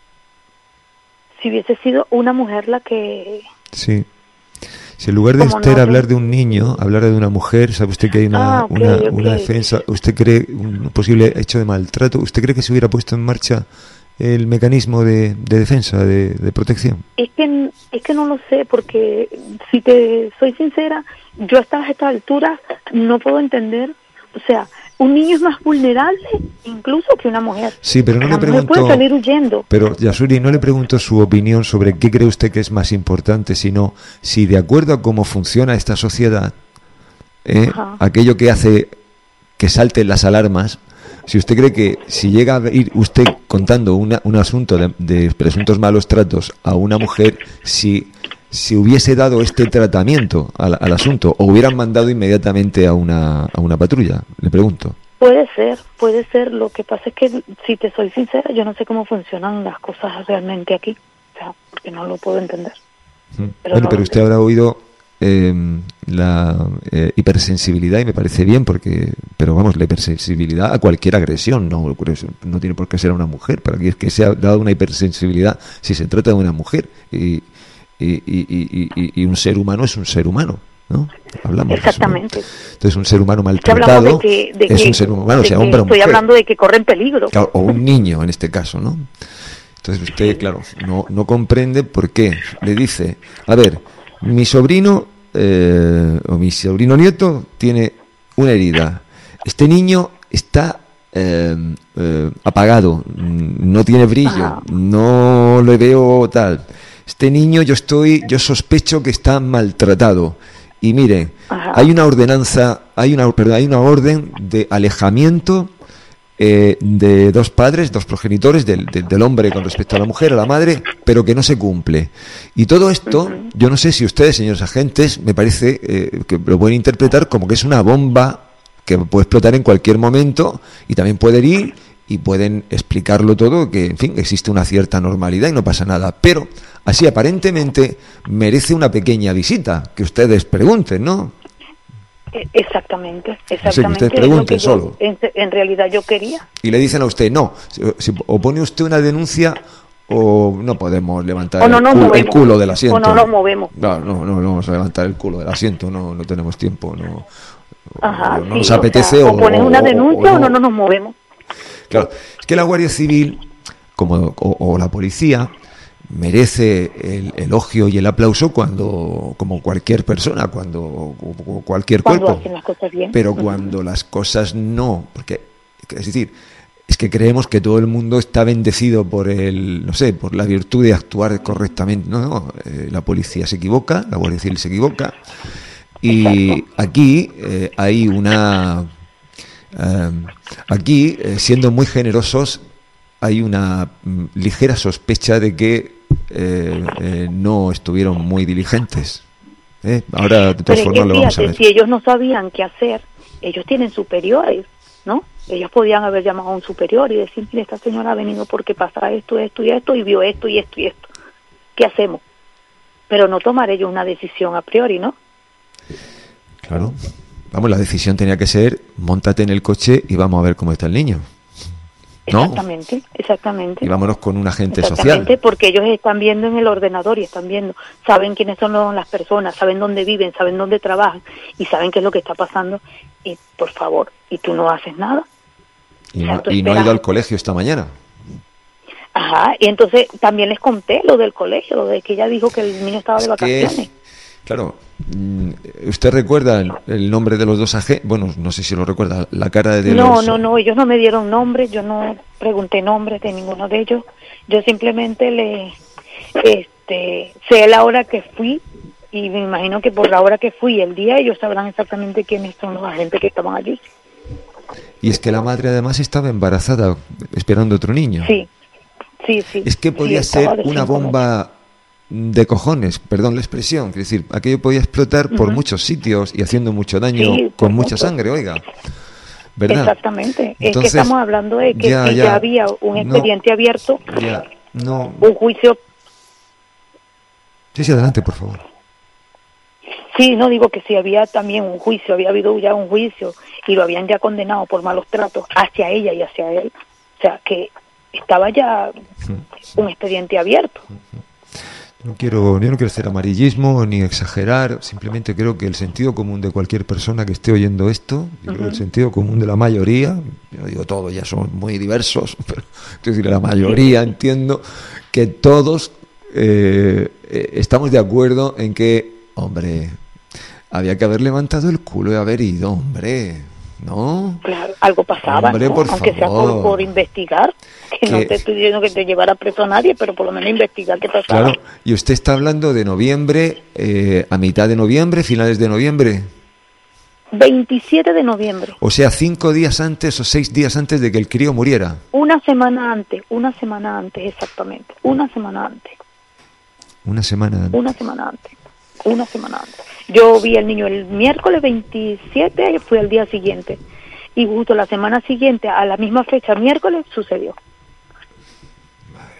Si hubiese sido una mujer la que... Sí. Si en lugar de usted hablar de un niño, hablar de una mujer, ¿sabe usted que hay una defensa? ¿Usted cree un posible hecho de maltrato? ¿Usted cree que se hubiera puesto en marcha el mecanismo de defensa, de protección? Es que no lo sé, porque si te soy sincera, yo hasta esta altura no puedo entender, o sea... Un niño es más vulnerable incluso que una mujer. Sí, pero no le pregunto... puede salir huyendo. Pero, Yasuri, no le pregunto su opinión sobre qué cree usted que es más importante, sino si de acuerdo a cómo funciona esta sociedad, aquello que hace que salten las alarmas, si usted cree que si llega a ir usted contando un asunto de presuntos malos tratos a una mujer, si hubiese dado este tratamiento al asunto o hubieran mandado inmediatamente a una patrulla, le pregunto. Puede ser. Lo que pasa es que, si te soy sincera, yo no sé cómo funcionan las cosas realmente aquí, o sea, porque no lo puedo entender. Pero usted habrá oído la hipersensibilidad, y me parece bien, pero vamos, la hipersensibilidad a cualquier agresión, no tiene por qué ser a una mujer, para que es que se ha dado una hipersensibilidad si se trata de una mujer, y un ser humano es un ser humano, ¿no? Hablamos. Exactamente. Entonces, un ser humano maltratado es un ser humano, sea hombre o mujer. Estoy hablando de que corren peligro. Claro, o un niño en este caso, ¿no? Entonces usted, claro, no comprende por qué. Le dice, a ver, mi sobrino o mi sobrino nieto tiene una herida. Este niño está apagado, no tiene brillo, no le veo tal. Este niño yo sospecho que está maltratado. Y mire, hay una ordenanza, hay una orden de alejamiento de dos padres, dos progenitores del hombre con respecto a la mujer, a la madre, pero que no se cumple. Y todo esto, yo no sé si ustedes, señores agentes, me parece que lo pueden interpretar como que es una bomba que puede explotar en cualquier momento y también puede herir, y pueden explicarlo todo, que en fin, existe una cierta normalidad y no pasa nada, pero así aparentemente merece una pequeña visita, que ustedes pregunten, ¿no? Exactamente. Sí, que ustedes pregunten solo. En realidad yo quería. Y le dicen a usted, no, si o pone usted una denuncia o no podemos levantar el culo del asiento. O no nos movemos. No vamos a levantar el culo del asiento, no tenemos tiempo, no sí, nos apetece. O pones una denuncia o no nos movemos. Claro, es que la Guardia Civil o la policía merece el elogio y el aplauso como cualquier persona, cuando cualquier cuerpo, hacen las cosas bien. Pero cuando las cosas no, porque es decir, es que creemos que todo el mundo está bendecido por por la virtud de actuar correctamente. No, la policía se equivoca, la Guardia Civil se equivoca, y exacto. Aquí hay una siendo muy generosos, hay una ligera sospecha de que no estuvieron muy diligentes. Ahora, de todas formas, lo vamos a ver. Si ellos no sabían qué hacer, ellos tienen superiores, ¿no? Ellos podían haber llamado a un superior y decir, mire, esta señora ha venido porque pasa esto, esto y esto, y vio esto y esto y esto. ¿Qué hacemos? Pero no tomar ellos una decisión a priori, ¿no? Claro. Vamos, la decisión tenía que ser, móntate en el coche y vamos a ver cómo está el niño, ¿no? Exactamente. Y vámonos con un agente social. Exactamente, porque ellos están viendo en el ordenador y saben quiénes son las personas, saben dónde viven, saben dónde trabajan y saben qué es lo que está pasando. Y, por favor, y tú no haces nada. Y no ha ido al colegio esta mañana. Y entonces también les conté lo del colegio, lo de que ella dijo que el niño estaba de vacaciones. Claro, ¿usted recuerda el nombre de los dos agentes? Bueno, no sé si lo recuerda, la cara de No, ellos no me dieron nombre, yo no pregunté nombres de ninguno de ellos. Yo simplemente sé la hora que fui y me imagino que por la hora que fui el día ellos sabrán exactamente quiénes son los agentes que estaban allí. Y es que la madre además estaba embarazada esperando otro niño. Sí. Es que podía ser una bomba de cojones, perdón la expresión, es decir, aquello podía explotar por muchos sitios y haciendo mucho daño, con mucha sangre, oiga, ¿verdad? Exactamente. Entonces, es que estamos hablando de que ya había un expediente abierto, un juicio. Sí, adelante, por favor. Sí, no digo que sí, había también un juicio, había habido ya un juicio y lo habían ya condenado por malos tratos hacia ella y hacia él, o sea que estaba ya un expediente abierto. Yo no quiero hacer amarillismo ni exagerar, simplemente creo que el sentido común de cualquier persona que esté oyendo esto, creo que el sentido común de la mayoría, yo digo todos, ya son muy diversos, pero es decir, la mayoría entiendo que todos estamos de acuerdo en que, hombre, había que haber levantado el culo y haber ido, hombre, ¿no? Claro, algo pasaba, hombre, ¿no? por Aunque favor. sea por investigar, que no te estoy diciendo que te llevara preso a nadie, pero por lo menos investigar qué pasaba. Claro, y usted está hablando de noviembre, a mitad de noviembre, finales de noviembre. 27 de noviembre. O sea, 5 días antes o 6 días antes de que el crío muriera. Una semana antes, exactamente. Una semana antes. Yo vi al niño el miércoles 27 y fui al día siguiente. Y justo la semana siguiente, a la misma fecha, miércoles, sucedió. Madre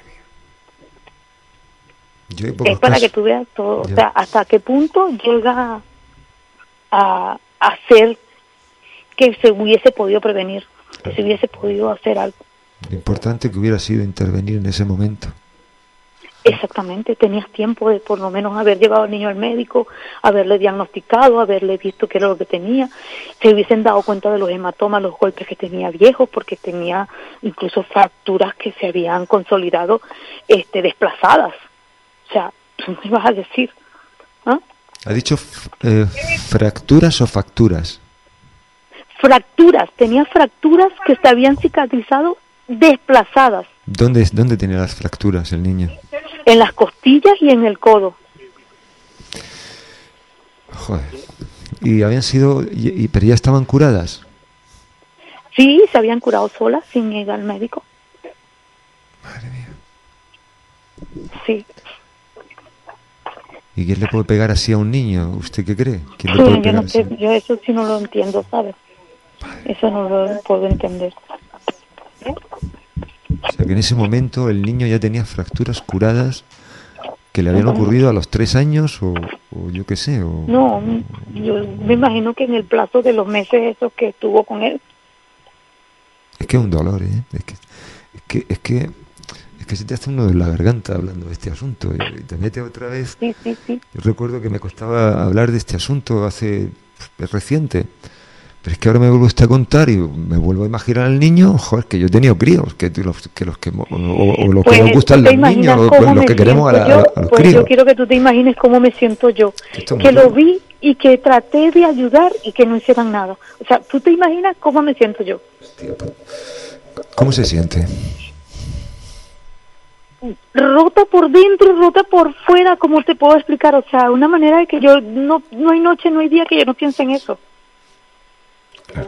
mía. Es para que tú veas todo, o sea, hasta qué punto llega a hacer que se hubiese podido prevenir, que se hubiese podido hacer algo. Lo importante que hubiera sido intervenir en ese momento. Exactamente, tenías tiempo de por lo menos haber llevado al niño al médico, haberle diagnosticado, haberle visto qué era lo que tenía, se hubiesen dado cuenta de los hematomas, los golpes que tenía viejos, porque tenía incluso fracturas que se habían consolidado desplazadas. O sea, tú me ibas a decir, ¿ah? ¿Ha dicho fracturas o facturas? Fracturas, tenía fracturas que se habían cicatrizado desplazadas. ¿Dónde tenía las fracturas el niño? En las costillas y en el codo. Joder. ¿Y habían sido, pero ya estaban curadas? Sí, se habían curado solas sin ir al médico. Madre mía. Sí. ¿Y quién le puede pegar así a un niño? ¿Usted qué cree? ¿Quién le Sí, puede yo pegar no así? sé, yo eso sí no lo entiendo, ¿sabes? Eso no lo puedo entender. O sea, que en ese momento el niño ya tenía fracturas curadas que le habían ocurrido a los 3 años o yo qué sé. No, yo me imagino que en el plazo de los meses esos que estuvo con él. Es que es un dolor, ¿eh? Es que se te hace uno de la garganta hablando de este asunto y te mete otra vez. Sí. Yo recuerdo que me costaba hablar de este asunto es reciente. Pero es que ahora me vuelve usted a contar y me vuelvo a imaginar al niño, joder, que yo he tenido críos, que los que nos gustan los niños, los que queremos a los pues críos. Yo quiero que tú te imagines cómo me siento yo, que lo vi y que traté de ayudar y que no hicieran nada. O sea, tú te imaginas cómo me siento yo. ¿Cómo se siente? Rota por dentro, rota por fuera, ¿cómo te puedo explicar? O sea, una manera de que yo no hay noche, no hay día que yo no piense en eso. Claro.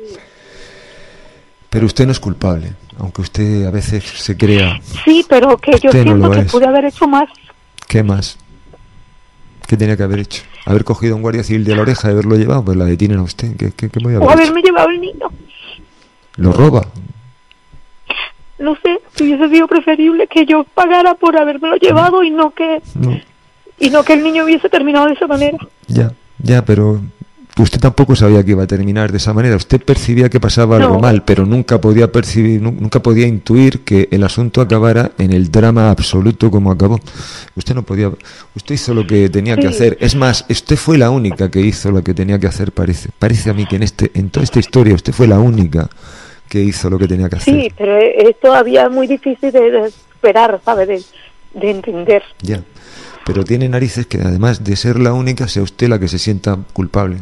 Pero usted no es culpable, aunque usted a veces se crea. Sí, pero que yo siento no que pude haber hecho más. ¿Qué más? ¿Qué tenía que haber hecho? ¿Haber cogido a un guardia civil de la oreja y haberlo llevado? Pues la detienen a usted. ¿Qué voy a haber O haberme hecho? llevado el niño. ¿Lo roba? No sé, si hubiese sido preferible que yo pagara por habérmelo llevado y no que el niño hubiese terminado de esa manera. Ya, pero usted tampoco sabía que iba a terminar de esa manera. Usted percibía que pasaba algo mal, pero nunca podía percibir, nunca podía intuir que el asunto acabara en el drama absoluto como acabó. Usted no podía. Usted hizo lo que tenía que hacer. Es más, usted fue la única que hizo lo que tenía que hacer. Parece a mí que en toda esta historia usted fue la única que hizo lo que tenía que hacer. Sí, pero es todavía muy difícil de esperar, ¿sabes? De entender. Ya. Pero tiene narices que además de ser la única, sea usted la que se sienta culpable.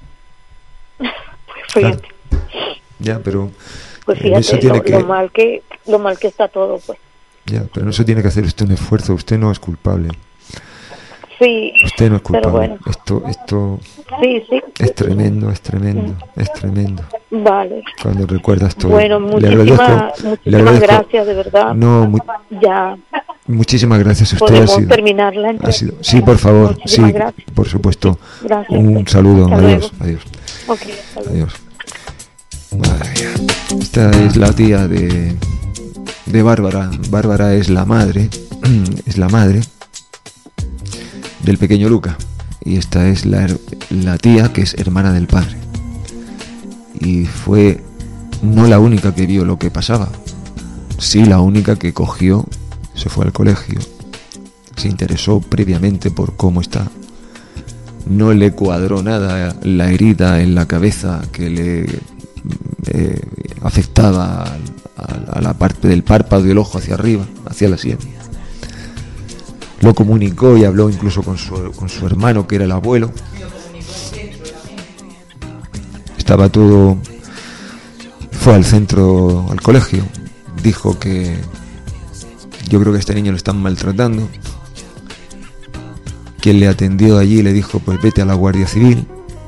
Pues fíjate. Claro. Ya, pero pues fíjate, eso tiene lo mal que está todo, pues. Ya, pero en eso tiene que hacer usted un esfuerzo. Usted no es culpable. Sí. Usted no es culpable. Pero bueno. Esto sí. Es tremendo. Vale. Cuando recuerdas todo. Bueno, muchísimas gracias, de verdad. No, ya. Muchísimas gracias a usted. ¿Podemos terminar la entrevista? Sí, por favor. Muchísimas sí, gracias. Por supuesto. Gracias. Un saludo. Adiós. Okay, adiós. Madre mía. Esta es la tía de Bárbara. Bárbara es la madre. Es la madre del pequeño Luca. Y esta es la tía que es hermana del padre. Y fue no la única que vio lo que pasaba. Sí, la única que cogió, se fue al colegio, se interesó previamente por cómo está. No le cuadró nada la herida en la cabeza que le afectaba a la parte del párpado y el ojo hacia arriba, hacia la sien. Lo comunicó y habló incluso con su hermano, que era el abuelo. Estaba todo. Fue al centro, al colegio. Dijo que yo creo que a este niño lo están maltratando. Quien le atendió allí le dijo, pues vete a la Guardia Civil.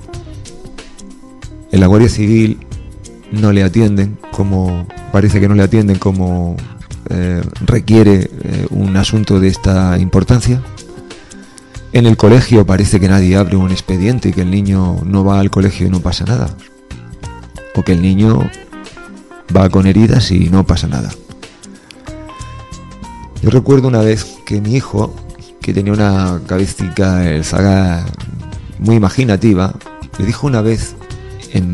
En la Guardia Civil no le atienden como parece que no le atienden como requiere un asunto de esta importancia. En el colegio parece que nadie abre un expediente y que el niño no va al colegio y no pasa nada, o que el niño va con heridas y no pasa nada. Yo recuerdo una vez que mi hijo, que tenía una cabecita zaga muy imaginativa, le dijo una vez en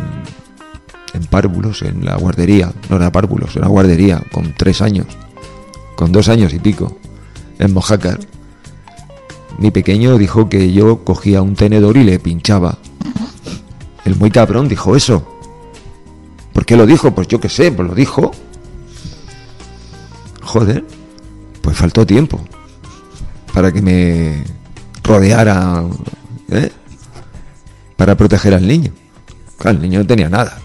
párvulos, en la guardería, no era párvulos, era guardería, con 3 años, con 2 años y pico, en Mojácar, mi pequeño dijo que yo cogía un tenedor y le pinchaba. El muy cabrón dijo eso. ¿Por qué lo dijo? Pues yo qué sé, pues lo dijo. Joder, pues faltó tiempo para que me rodeara, para proteger al niño. Claro, el niño no tenía nada.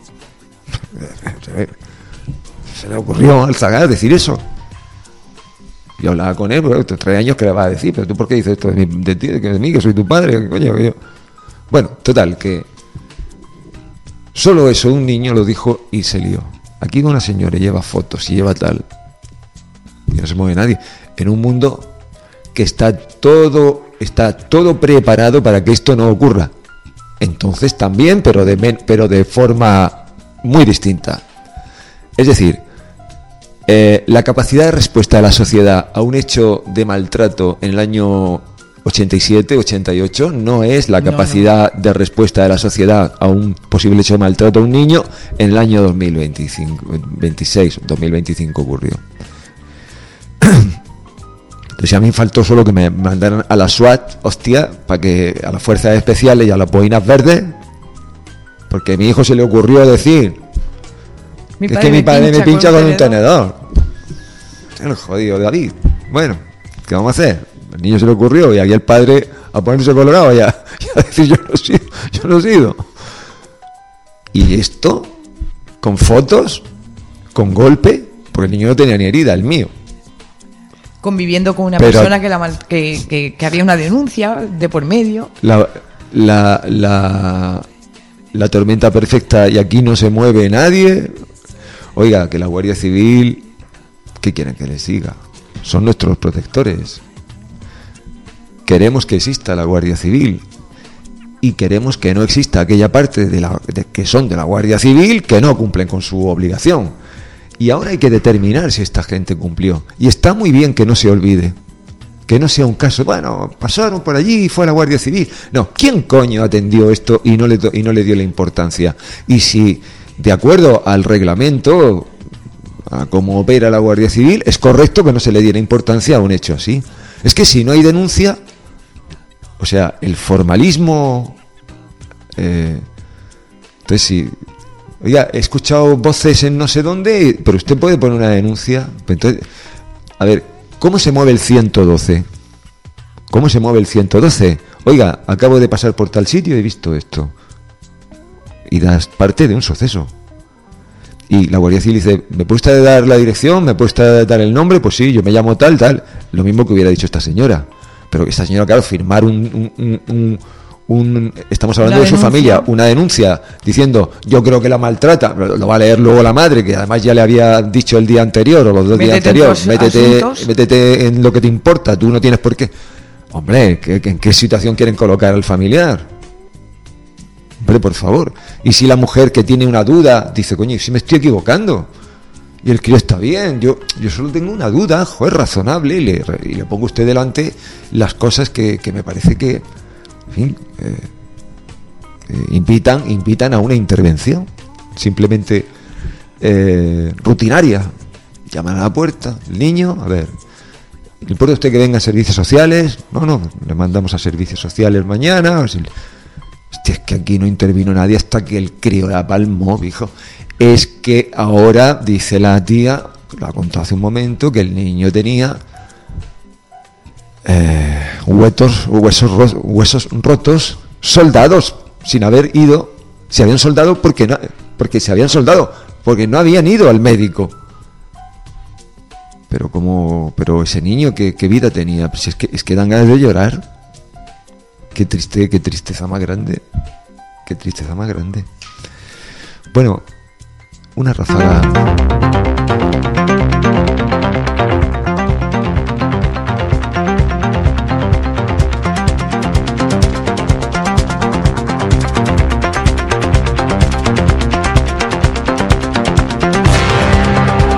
Se le ocurrió al Zagar decir eso. Yo hablaba con él, pues, 3 años, ¿qué le vas a decir? ¿Pero tú por qué dices esto de ti, de mí, que soy tu padre? Coño, que yo... Bueno, total, que solo eso un niño lo dijo y se lió. Aquí una señora lleva fotos y lleva tal, y no se mueve nadie, en un mundo que está todo preparado para que esto no ocurra. Entonces también, pero de forma muy distinta. Es decir, la capacidad de respuesta de la sociedad a un hecho de maltrato en el año 87, 88 no es la capacidad de respuesta de la sociedad a un posible hecho de maltrato a un niño en el año 2025 ocurrió. Entonces a mí faltó solo que me mandaran a la SWAT, hostia, para que a las fuerzas especiales y a las boinas verdes, porque a mi hijo se le ocurrió decir que es que mi padre me pincha con un tenedor. El jodido David. Bueno, ¿qué vamos a hacer? El niño se le ocurrió y aquí el padre a ponerse colorado y a decir yo no he sido. Y esto con fotos, con golpe, porque el niño no tenía ni herida, el mío. Conviviendo con una persona que había una denuncia de por medio. La tormenta perfecta y aquí no se mueve nadie. Oiga, que la Guardia Civil, ¿qué quieren que les diga? Son nuestros protectores. Queremos que exista la Guardia Civil y queremos que no exista aquella parte que son de la Guardia Civil que no cumplen con su obligación. Y ahora hay que determinar si esta gente cumplió. Y está muy bien que no se olvide. Que no sea un caso, bueno, pasaron por allí y fue a la Guardia Civil. No, ¿quién coño atendió esto y no le dio la importancia? Y si, de acuerdo al reglamento, a cómo opera la Guardia Civil, es correcto que no se le diera importancia a un hecho así. Es que si no hay denuncia, o sea, el formalismo... entonces sí... Oiga, he escuchado voces en no sé dónde, pero usted puede poner una denuncia. Entonces, a ver, ¿cómo se mueve el 112? ¿Cómo se mueve el 112? Oiga, acabo de pasar por tal sitio y he visto esto. Y das parte de un suceso. Y la Guardia Civil dice, ¿me puede usted dar la dirección? ¿Me puede usted dar el nombre? Pues sí, yo me llamo tal. Lo mismo que hubiera dicho esta señora. Pero esta señora, claro, firmar estamos hablando de su familia, una denuncia diciendo yo creo que la maltrata, lo va a leer luego la madre, que además ya le había dicho el día anterior o los 2 días anteriores, métete en lo que te importa, tú no tienes por qué. Hombre, ¿en qué situación quieren colocar al familiar? Hombre, por favor. Y si la mujer que tiene una duda dice, coño, si me estoy equivocando y el crío está bien, yo solo tengo una duda, joder, razonable, y le pongo a usted delante las cosas que me parece que, en fin, invitan a una intervención simplemente rutinaria. Llaman a la puerta, el niño, a ver, ¿le importa a usted que vengan servicios sociales? No, le mandamos a servicios sociales mañana. Hostia, es que aquí no intervino nadie hasta que el crío la palmó, dijo. Es que ahora, dice la tía, lo ha contado hace un momento, que el niño tenía huesos rotos, soldados, sin haber ido, se habían soldado porque no habían ido al médico. Pero ese niño, ¿qué vida tenía? Pues es que dan ganas de llorar. Qué tristeza más grande. Qué tristeza más grande. Bueno, una ráfaga.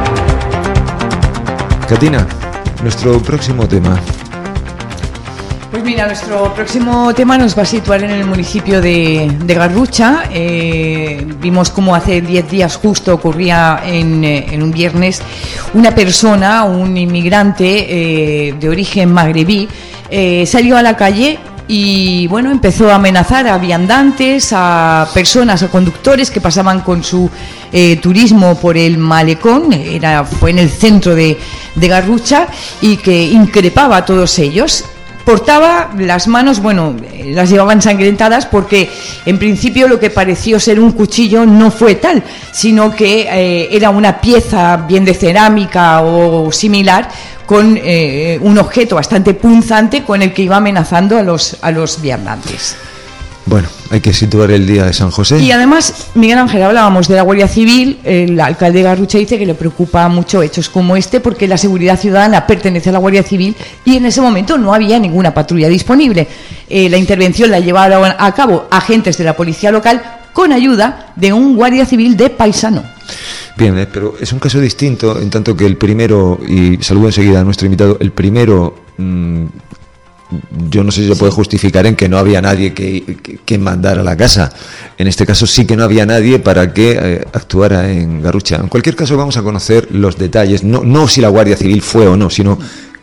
Katina, nuestro próximo tema. Pues mira, nuestro próximo tema nos va a situar en el municipio de Garrucha. Vimos cómo hace 10 días justo ocurría en un viernes una persona, un inmigrante de origen magrebí, salió a la calle y bueno, empezó a amenazar a viandantes, a personas, a conductores que pasaban con su turismo por el malecón. Fue en el centro de Garrucha, y que increpaba a todos ellos. Portaba las manos, las llevaba ensangrentadas, porque en principio lo que pareció ser un cuchillo no fue tal, sino que era una pieza bien de cerámica o similar, con un objeto bastante punzante con el que iba amenazando a los viandantes. Bueno, hay que situar el día de San José. Y además, Miguel Ángel, hablábamos de la Guardia Civil. El alcalde de Garrucha dice que le preocupa mucho hechos como este, porque la seguridad ciudadana pertenece a la Guardia Civil y en ese momento no había ninguna patrulla disponible. La intervención la llevaron a cabo agentes de la policía local con ayuda de un Guardia Civil de paisano. Bien, pero es un caso distinto, en tanto que el primero, y saludo enseguida a nuestro invitado, el primero... yo no sé si se puede justificar en que no había nadie que mandara a la casa. En este caso sí que no había nadie para que actuara en Garrucha. En cualquier caso vamos a conocer los detalles, no si la Guardia Civil fue o no, sino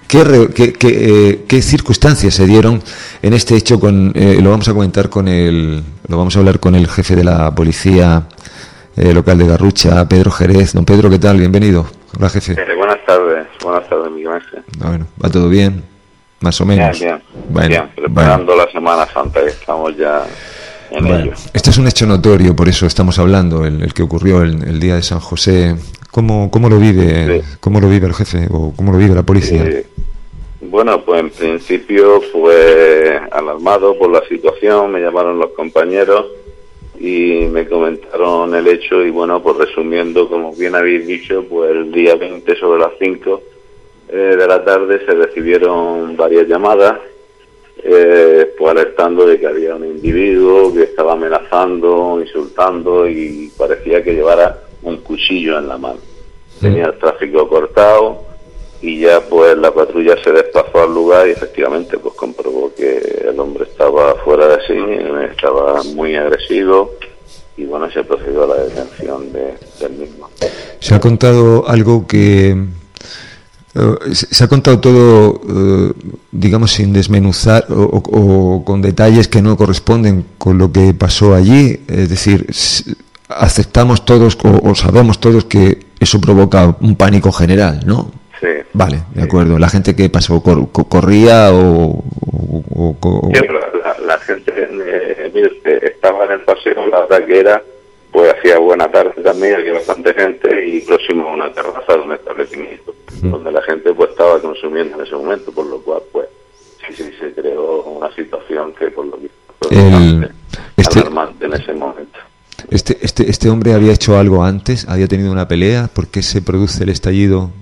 qué circunstancias se dieron en este hecho. Lo vamos a comentar lo vamos a hablar con el jefe de la policía local de Garrucha, Pedro Jerez. Don Pedro, ¿qué tal? Bienvenido. Hola, jefe. Buenas tardes, Miguel Ángel. Bueno, ¿va todo bien? Más o menos. Bien. Preparando la Semana Santa, que estamos ya en ello. Este es un hecho notorio, por eso estamos hablando, el que ocurrió el día de San José. ¿Cómo lo vive? Sí. ¿Cómo lo vive el jefe o cómo lo vive la policía? Bueno, pues en principio fue alarmado por la situación. Me llamaron los compañeros y me comentaron el hecho, y bueno, pues resumiendo, como bien habéis dicho, pues el día 20 sobre las 5 de la tarde se recibieron varias llamadas, pues alertando de que había un individuo que estaba amenazando, insultando, y parecía que llevara un cuchillo en la mano. Tenía el tráfico cortado, y ya pues la patrulla se desplazó al lugar y efectivamente pues comprobó que el hombre estaba fuera de sí, estaba muy agresivo, y bueno, se procedió a la detención del mismo. Se ha contado algo que... se ha contado todo, digamos, sin desmenuzar o con detalles que no corresponden con lo que pasó allí. Es decir, aceptamos todos o sabemos todos que eso provoca un pánico general, ¿no? Sí. Vale, de acuerdo. La gente que pasó corría o... Sí, la gente estaba en el paseo, la verdad que era, pues hacía buena tarde también, había bastante gente, y próximo a una terraza de un establecimiento donde la gente pues estaba consumiendo en ese momento, por lo cual pues sí se creó una situación que por lo visto fue alarmante en ese momento. ¿Este hombre había hecho algo antes? ¿Había tenido una pelea? ¿Por qué se produce el estallido?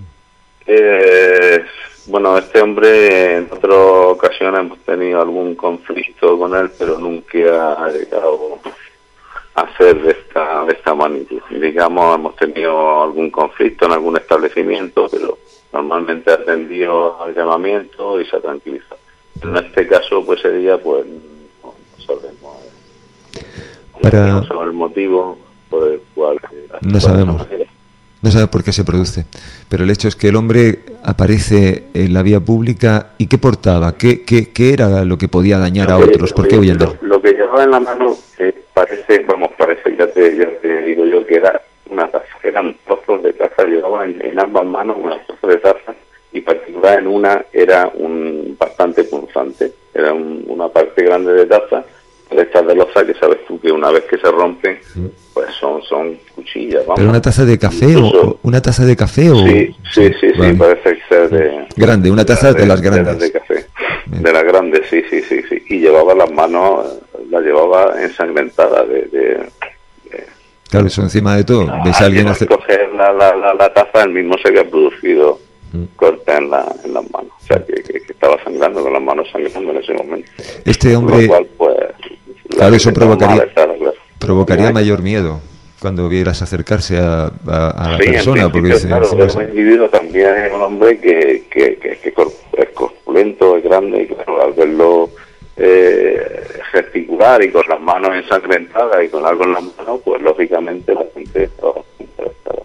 Bueno, este hombre en otras ocasiones hemos tenido algún conflicto con él, pero nunca ha llegado a ser de esta magnitud. Digamos, hemos tenido algún conflicto en algún establecimiento, pero normalmente ha atendido al llamamiento y se ha tranquilizado. En este caso, pues ese día, pues no sabemos. No sabemos el motivo por el cual. No sabemos. No sabe por qué se produce, pero el hecho es que el hombre aparece en la vía pública. ¿Y qué portaba? ¿Qué era lo que podía dañar a otros? ¿Por qué huye el Lo que llevaba en la mano parece, ya te digo yo, que era una taza, eran trozos de taza, llevaba en ambas manos unos trozos de taza, y particular en una era bastante punzante, era una parte grande de taza, de estas de loza que sabes tú que una vez que se rompen, pues son cuchillas, vamos. ¿Pero una taza de café o una taza de café o...? Sí, vale. Parece ser de... Grande, una taza de las grandes. De café, de las grandes, sí. Y llevaba las manos, la llevaba ensangrentada Claro, eso encima de todo. ¿Ves a alguien hacer...? Coger la taza, él mismo se había producido corte en las manos. O sea, que estaba sangrando, con las manos sangrando en ese momento. Este hombre... Lo cual, pues... Claro, eso provocaría mayor miedo cuando vieras acercarse a la persona, porque claro, el individuo también es un hombre que corpulento, es grande, y claro, al verlo gesticular y con las manos ensangrentadas y con algo en las manos, pues lógicamente la gente estaba interesada.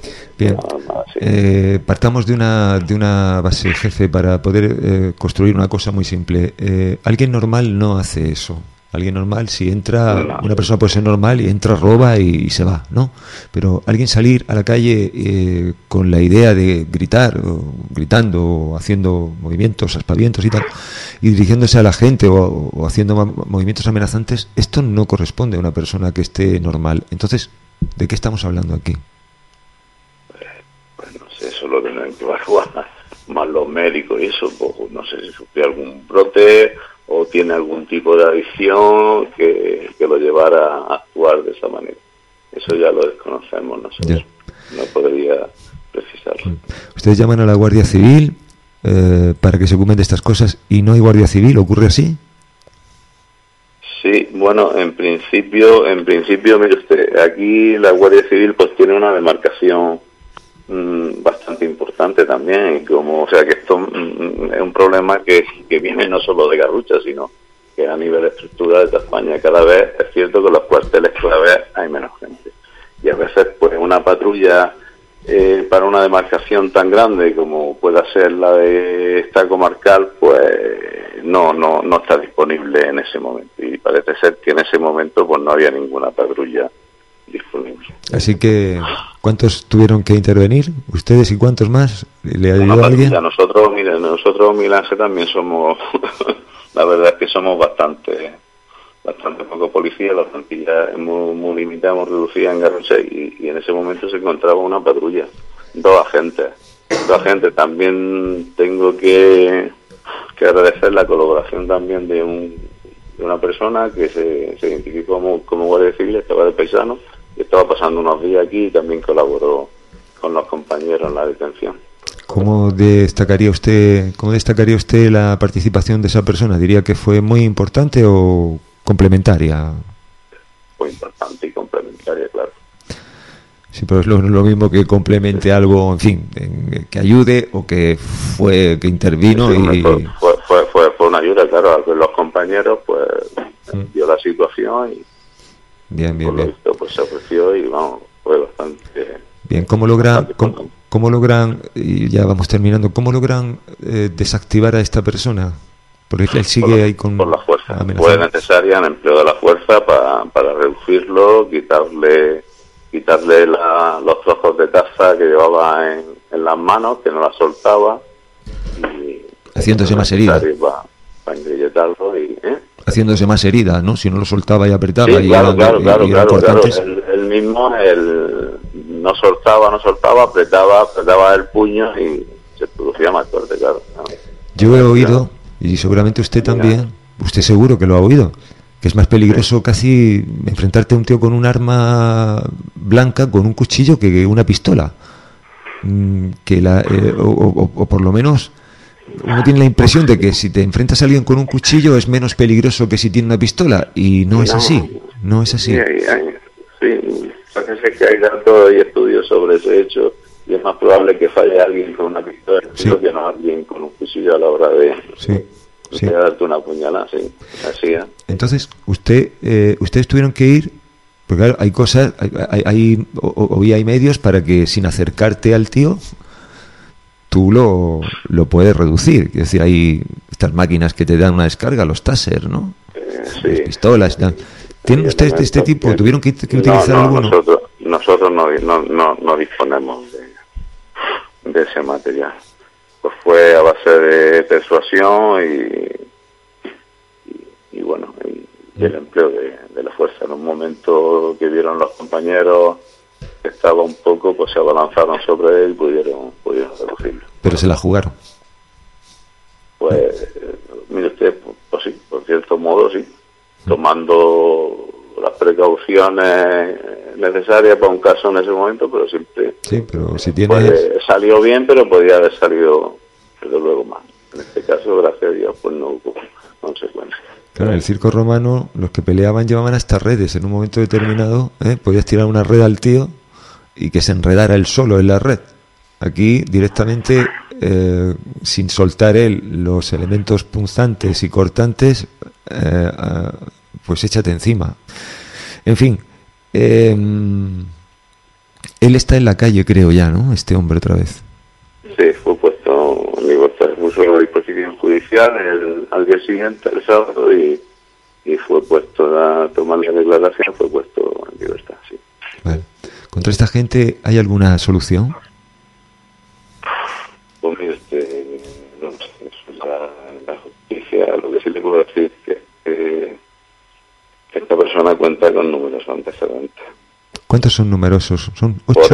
Bien, partamos de una base, jefe, para poder construir una cosa muy simple. Alguien normal no hace eso. Alguien normal, si entra, una persona puede ser normal y entra, roba y se va, ¿no? Pero alguien salir a la calle con la idea de gritar, o gritando, o haciendo movimientos, aspavientos y tal, y dirigiéndose a la gente o haciendo movimientos amenazantes, esto no corresponde a una persona que esté normal. Entonces, ¿de qué estamos hablando aquí? Pues no sé, eso lo tienen que evaluar más los médicos y eso, pues no sé si sufrió algún brote o tiene algún tipo de adicción que lo llevara a actuar de esa manera. Eso ya lo desconocemos nosotros. No podría precisarlo. Ustedes llaman a la Guardia Civil para que se ocupen de estas cosas y no hay Guardia Civil, ¿ocurre así? Sí, bueno, en principio, mire usted, aquí la Guardia Civil pues tiene una demarcación bastante importante también, como, o sea, que esto es un problema que viene no solo de Garrucha, sino que a nivel de estructura de toda España cada vez es cierto que en los cuarteles clave hay menos gente, y a veces pues una patrulla para una demarcación tan grande como pueda ser la de esta comarcal, pues no está disponible en ese momento, y parece ser que en ese momento pues no había ninguna patrulla disponible. Así que, ¿cuántos tuvieron que intervenir? ¿Ustedes y cuántos más? ¿Le ayudó a alguien? Nosotros, Milanse, también somos, la verdad es que somos bastante poco policía, la plantilla es muy limitada, muy reducida en Garrucha, y en ese momento se encontraba una patrulla, dos agentes. También tengo que agradecer la colaboración también de una persona que se identificó como guardia civil, estaba de paisano, y estaba pasando unos días aquí y también colaboró con los compañeros en la detención. ¿Cómo destacaría usted la participación de esa persona? ¿Diría que fue muy importante o complementaria? Fue importante y complementaria, claro. Sí, pero es lo mismo que complemente algo, en fin, que ayude o que intervino. Sí, fue una ayuda, claro. Los compañeros pues vio la situación y bien. Lo visto, pues se ofreció y vamos, fue bastante bien. ¿Cómo logran, y ya vamos terminando, cómo logran desactivar a esta persona? Porque él sigue ahí con la fuerza. Fue necesaria el empleo de la fuerza para reducirlo, quitarle los trozos de taza que llevaba en las manos, que no las soltaba, y haciéndose más herida. Para engrilletarlo haciéndose más herida, ¿no? Si no lo soltaba y apretaba. Sí, claro. Él mismo no soltaba, apretaba el puño y se producía más fuerte, claro. Yo he oído, y seguramente usted también, usted seguro que lo ha oído, que es más peligroso casi enfrentarte a un tío con un arma blanca, con un cuchillo, que una pistola. O por lo menos uno tiene la impresión de que si te enfrentas a alguien con un cuchillo es menos peligroso que si tiene una pistola, y no es así. Sí, parece que hay datos y estudios sobre ese hecho, y es más probable que falle alguien con una pistola que no alguien con un cuchillo a la hora de darte una puñalada. Sí, así es. Entonces, ustedes tuvieron que ir, porque claro, hay cosas, hay medios para que sin acercarte al tío tú lo puedes reducir. Es decir, hay estas máquinas que te dan una descarga, los taser, ¿no? Las pistolas. ¿Tienen ustedes de este tipo? ¿Tuvieron que utilizar alguno? Nosotros no disponemos de ese material. Pues fue a base de persuasión y bueno, y el empleo de la fuerza. En un momento que vieron los compañeros que estaba un poco, pues se abalanzaron sobre él y pudieron reducirlo. Pero se la jugaron. Pues mire usted, pues sí, por cierto modo sí, tomando las precauciones necesarias para un caso en ese momento, pero siempre pero si tienes... salió bien, pero podía haber salido desde luego más. En este caso, gracias a Dios, pues no hubo consecuencias. Claro, en el circo romano los que peleaban llevaban hasta redes. En un momento determinado podías tirar una red al tío y que se enredara él solo en la red. Aquí directamente sin soltar él los elementos punzantes y cortantes, pues échate encima. En fin, él está en la calle, creo ya, ¿no? Este hombre otra vez. Sí, fue puesto a disposición judicial al día siguiente, el sábado, y fue puesto a tomar la declaración, fue puesto en libertad, sí. Vale. ¿Contra esta gente hay alguna solución? Pues mire, no sé, la justicia, lo que sí le puedo decir es que esta persona cuenta con numerosos antecedentes. ¿Cuántos son numerosos? ¿Son 8?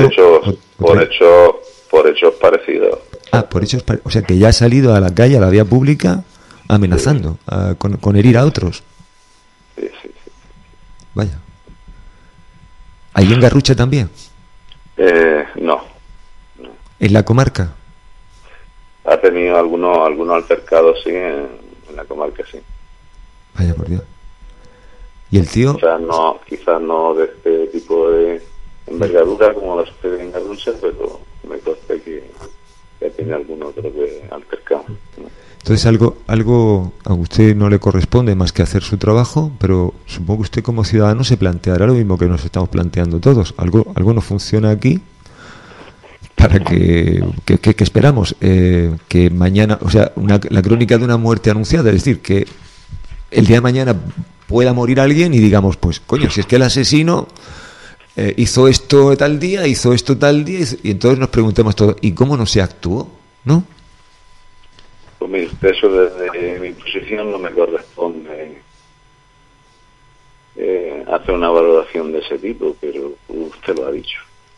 Por hechos parecidos. Por hechos o sea, que ya ha salido a la calle, a la vía pública, amenazando, con herir a otros. Sí. Vaya. ¿Ahí en Garrucha también? No. ¿En la comarca? Ha tenido algunos altercados, sí, en la comarca, sí. Vaya por Dios. ¿Y el tío? Quizás no de este tipo de envergadura como la sucede en Garrucha, pero me consta que tiene algún otro que altercado. Entonces algo a usted no le corresponde más que hacer su trabajo, pero supongo que usted como ciudadano se planteará lo mismo que nos estamos planteando todos. Algo no funciona aquí para que esperamos que mañana, o sea, la crónica de una muerte anunciada, es decir, que el día de mañana pueda morir alguien y digamos, pues coño, si es que el asesino hizo esto tal día, y entonces nos preguntemos todos, ¿y cómo no se actuó? ¿No? Pues mire, eso desde mi posición no me corresponde hacer una valoración de ese tipo, pero usted lo ha dicho.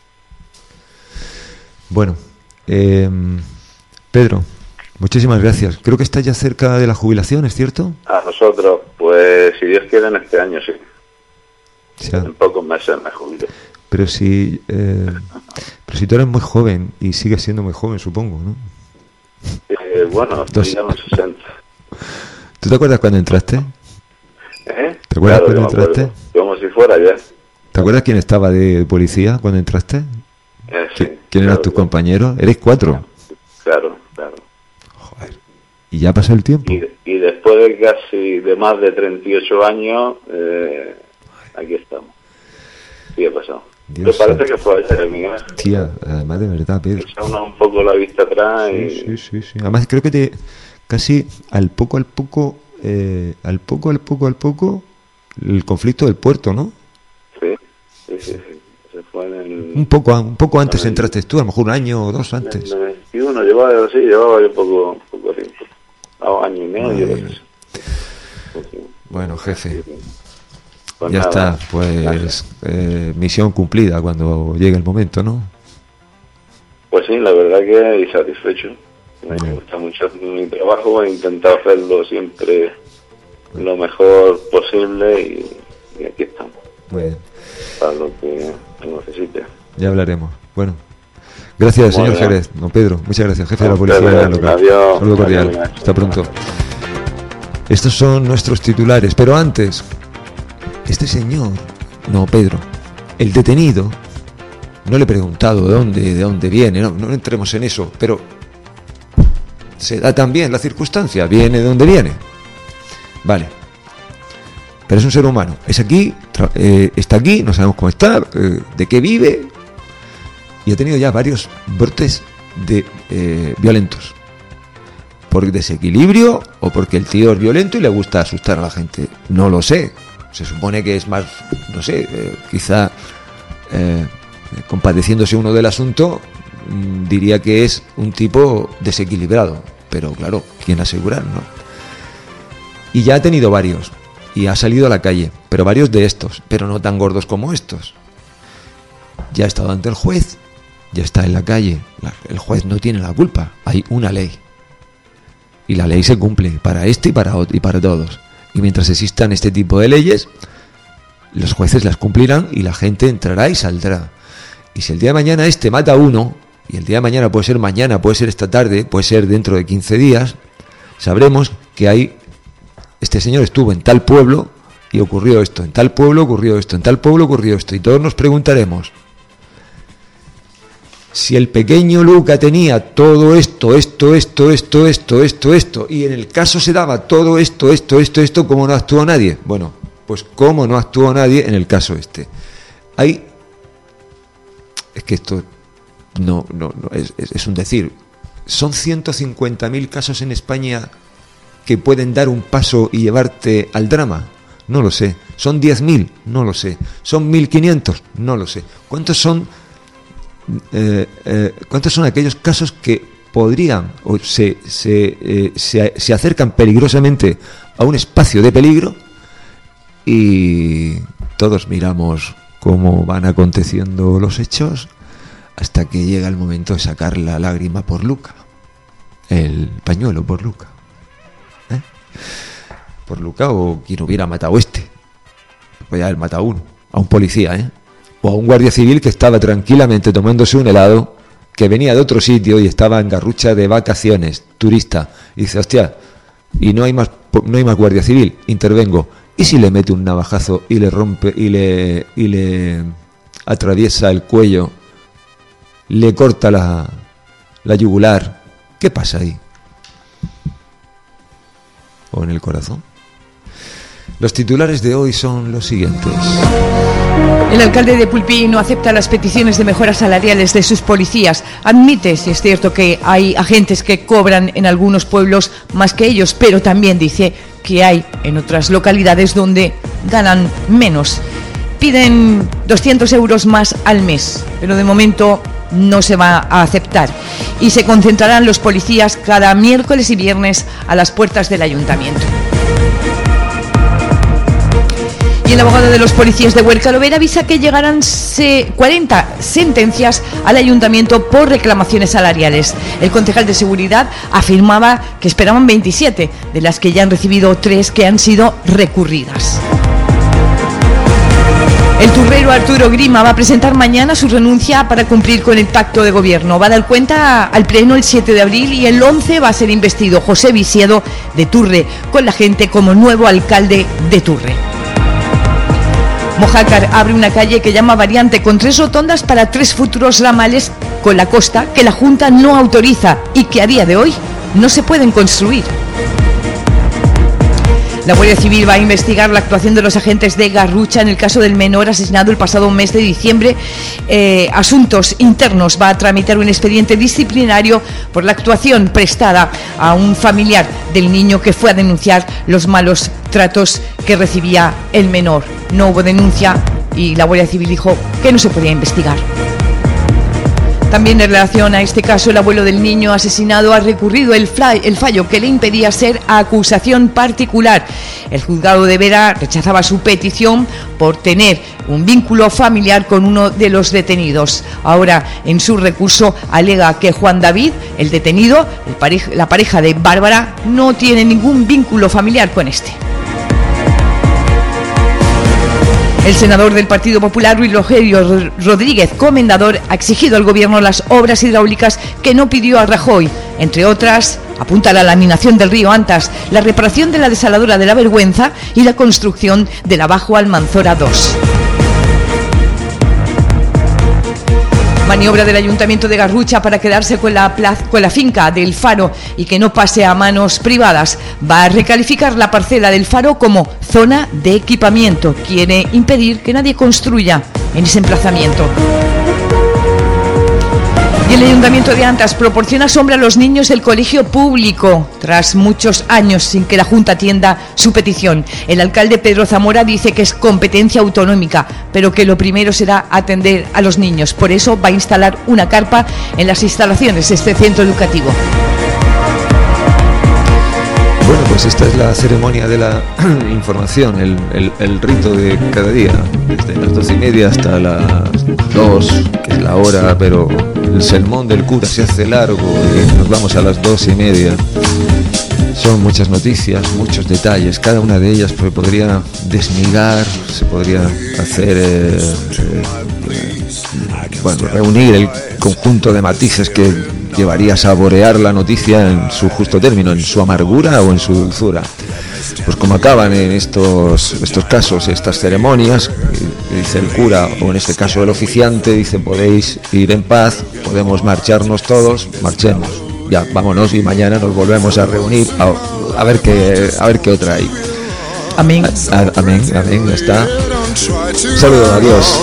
Bueno, Pedro, muchísimas gracias. Creo que está ya cerca de la jubilación, ¿es cierto? A nosotros, pues si Dios quiere, en este año sí. En pocos meses me jubilo. Pero si tú eres muy joven y sigues siendo muy joven, supongo, ¿no? Bueno, estoy ya en los 60. ¿Tú te acuerdas cuando entraste? ¿Te acuerdas cuando entraste? Como si fuera ya. ¿Te acuerdas quién estaba de policía cuando entraste? Sí. ¿Quién eran tus compañeros? ¿Eres 4? Claro. Joder. ¿Y ya pasó el tiempo? Y después de más de 38 años, aquí estamos. Sí, ha pasado. Me parece que fue ayer, Miguel. Tía, además de verdad, Pedro. Echa uno un poco la vista atrás y... Sí. Además creo que casi al poco, el conflicto del puerto, ¿no? Sí. Se fue un poco antes entraste tú, a lo mejor un año o 2 antes. En el 21 llevaba yo poco tiempo. Año y medio. Bueno, jefe. Pues ya nada, está, pues misión cumplida cuando llegue el momento, ¿no? Pues sí, la verdad que satisfecho. Me gusta mucho mi trabajo, he intentado hacerlo siempre lo mejor posible y aquí estamos. Muy bien. Para lo que necesite. Ya hablaremos. Bueno, gracias, señor Jerez. Don Pedro, muchas gracias, jefe de la policía local. Adiós. Saludo cordial. Hasta pronto. Estos son nuestros titulares, pero antes... Este señor, Pedro, el detenido, no le he preguntado de dónde viene, no entremos en eso, pero se da también la circunstancia, viene de donde viene. Vale. Pero es un ser humano, es aquí, está aquí, no sabemos cómo está, de qué vive, y ha tenido ya varios brotes violentos. ¿Por desequilibrio o porque el tío es violento y le gusta asustar a la gente? No lo sé. Se supone que es más, no sé, quizá compadeciéndose uno del asunto, diría que es un tipo desequilibrado. Pero claro, ¿quién asegurar, no? Y ya ha tenido varios, y ha salido a la calle, pero varios de estos, pero no tan gordos como estos. Ya ha estado ante el juez, ya está en la calle. El juez no tiene la culpa, hay una ley. Y la ley se cumple para este y para todos. Y mientras existan este tipo de leyes, los jueces las cumplirán y la gente entrará y saldrá. Y si el día de mañana mata a uno, y el día de mañana, puede ser esta tarde, puede ser dentro de 15 días, sabremos que este señor estuvo en tal pueblo y ocurrió esto, en tal pueblo ocurrió esto, en tal pueblo ocurrió esto, y todos nos preguntaremos, si el pequeño Luca tenía todo esto, y en el caso se daba todo esto, ¿cómo no actuó nadie? Bueno, pues ¿cómo no actuó nadie en el caso este? Es que esto no es un decir. Son 150.000 casos en España que pueden dar un paso y llevarte al drama. No lo sé. ¿Son 10.000? No lo sé. ¿Son 1.500? No lo sé. ¿Cuántos son aquellos casos que podrían o se acercan peligrosamente a un espacio de peligro y todos miramos cómo van aconteciendo los hechos hasta que llega el momento de sacar la lágrima por Luca, el pañuelo por Luca, por Luca o quien hubiera matado pues ya él mata a uno, a un policía, o a un guardia civil que estaba tranquilamente tomándose un helado, que venía de otro sitio y estaba en Garrucha de vacaciones, turista, y dice, hostia, y no hay más guardia civil, intervengo, y si le mete un navajazo y le rompe y le atraviesa el cuello, le corta la yugular, ¿qué pasa ahí? ¿O en el corazón? Los titulares de hoy son los siguientes. El alcalde de Pulpí no acepta las peticiones de mejoras salariales de sus policías. Admite, si es cierto, que hay agentes que cobran en algunos pueblos más que ellos, pero también dice que hay en otras localidades donde ganan menos. Piden 200 euros más al mes, pero de momento no se va a aceptar. Y se concentrarán los policías cada miércoles y viernes a las puertas del ayuntamiento. Y el abogado de los policías de Huerca-Lovera avisa que llegarán 40 sentencias al ayuntamiento por reclamaciones salariales. El concejal de seguridad afirmaba que esperaban 27, de las que ya han recibido 3 que han sido recurridas. El turrero Arturo Grima va a presentar mañana su renuncia para cumplir con el pacto de gobierno. Va a dar cuenta al pleno el 7 de abril y el 11 va a ser investido José Visiedo de Turre, con la gente como nuevo alcalde de Turre. Mojácar abre una calle que llama Variante con 3 rotondas para 3 futuros ramales con la costa que la Junta no autoriza y que a día de hoy no se pueden construir. La Guardia Civil va a investigar la actuación de los agentes de Garrucha en el caso del menor asesinado el pasado mes de diciembre. Asuntos Internos va a tramitar un expediente disciplinario por la actuación prestada a un familiar del niño que fue a denunciar los malos tratos que recibía el menor. No hubo denuncia y la Guardia Civil dijo que no se podía investigar. También en relación a este caso, el abuelo del niño asesinado ha recurrido el fallo que le impedía ser acusación particular. El juzgado de Vera rechazaba su petición por tener un vínculo familiar con uno de los detenidos. Ahora, en su recurso, alega que Juan David, el detenido, la pareja de Bárbara, no tiene ningún vínculo familiar con este. El senador del Partido Popular, Luis Rogelio Rodríguez Comendador, ha exigido al gobierno las obras hidráulicas que no pidió a Rajoy. Entre otras, apunta a la laminación del río Antas, la reparación de la desaladora de la Vergüenza y la construcción de la Bajo Almanzora 2. Maniobra del Ayuntamiento de Garrucha para quedarse con la finca del Faro y que no pase a manos privadas. Va a recalificar la parcela del Faro como zona de equipamiento. Quiere impedir que nadie construya en ese emplazamiento. Y el Ayuntamiento de Antas proporciona sombra a los niños del colegio público tras muchos años sin que la Junta atienda su petición. El alcalde Pedro Zamora dice que es competencia autonómica, pero que lo primero será atender a los niños. Por eso va a instalar una carpa en las instalaciones de este centro educativo. Bueno, pues esta es la ceremonia de la información, el rito de cada día, desde las 12:30 hasta las 2, que es la hora, pero el sermón del cura se hace largo y nos vamos a las 2:30. Son muchas noticias, muchos detalles, cada una de ellas pues, podría desmigar, se podría hacer, reunir el conjunto de matices que llevaría a saborear la noticia en su justo término, en su amargura o en su dulzura. pues como acaban en estos casos, estas ceremonias, dice el cura, o en este caso el oficiante, dice: podéis ir en paz, podemos marcharnos todos, marchemos, ya, vámonos, y mañana nos volvemos a reunir a ver qué otra hay. Amén. Amén, ya está. Un saludo, adiós.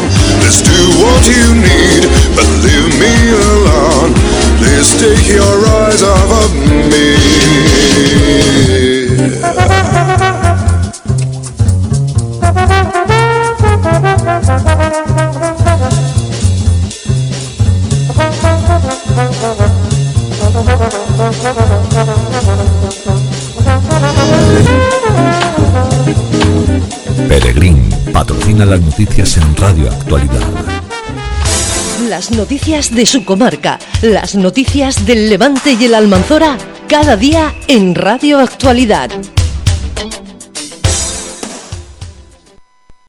Peregrín patrocina las noticias en Radio Actualidad. Las noticias de su comarca, las noticias del Levante y el Almanzora, cada día en Radio Actualidad.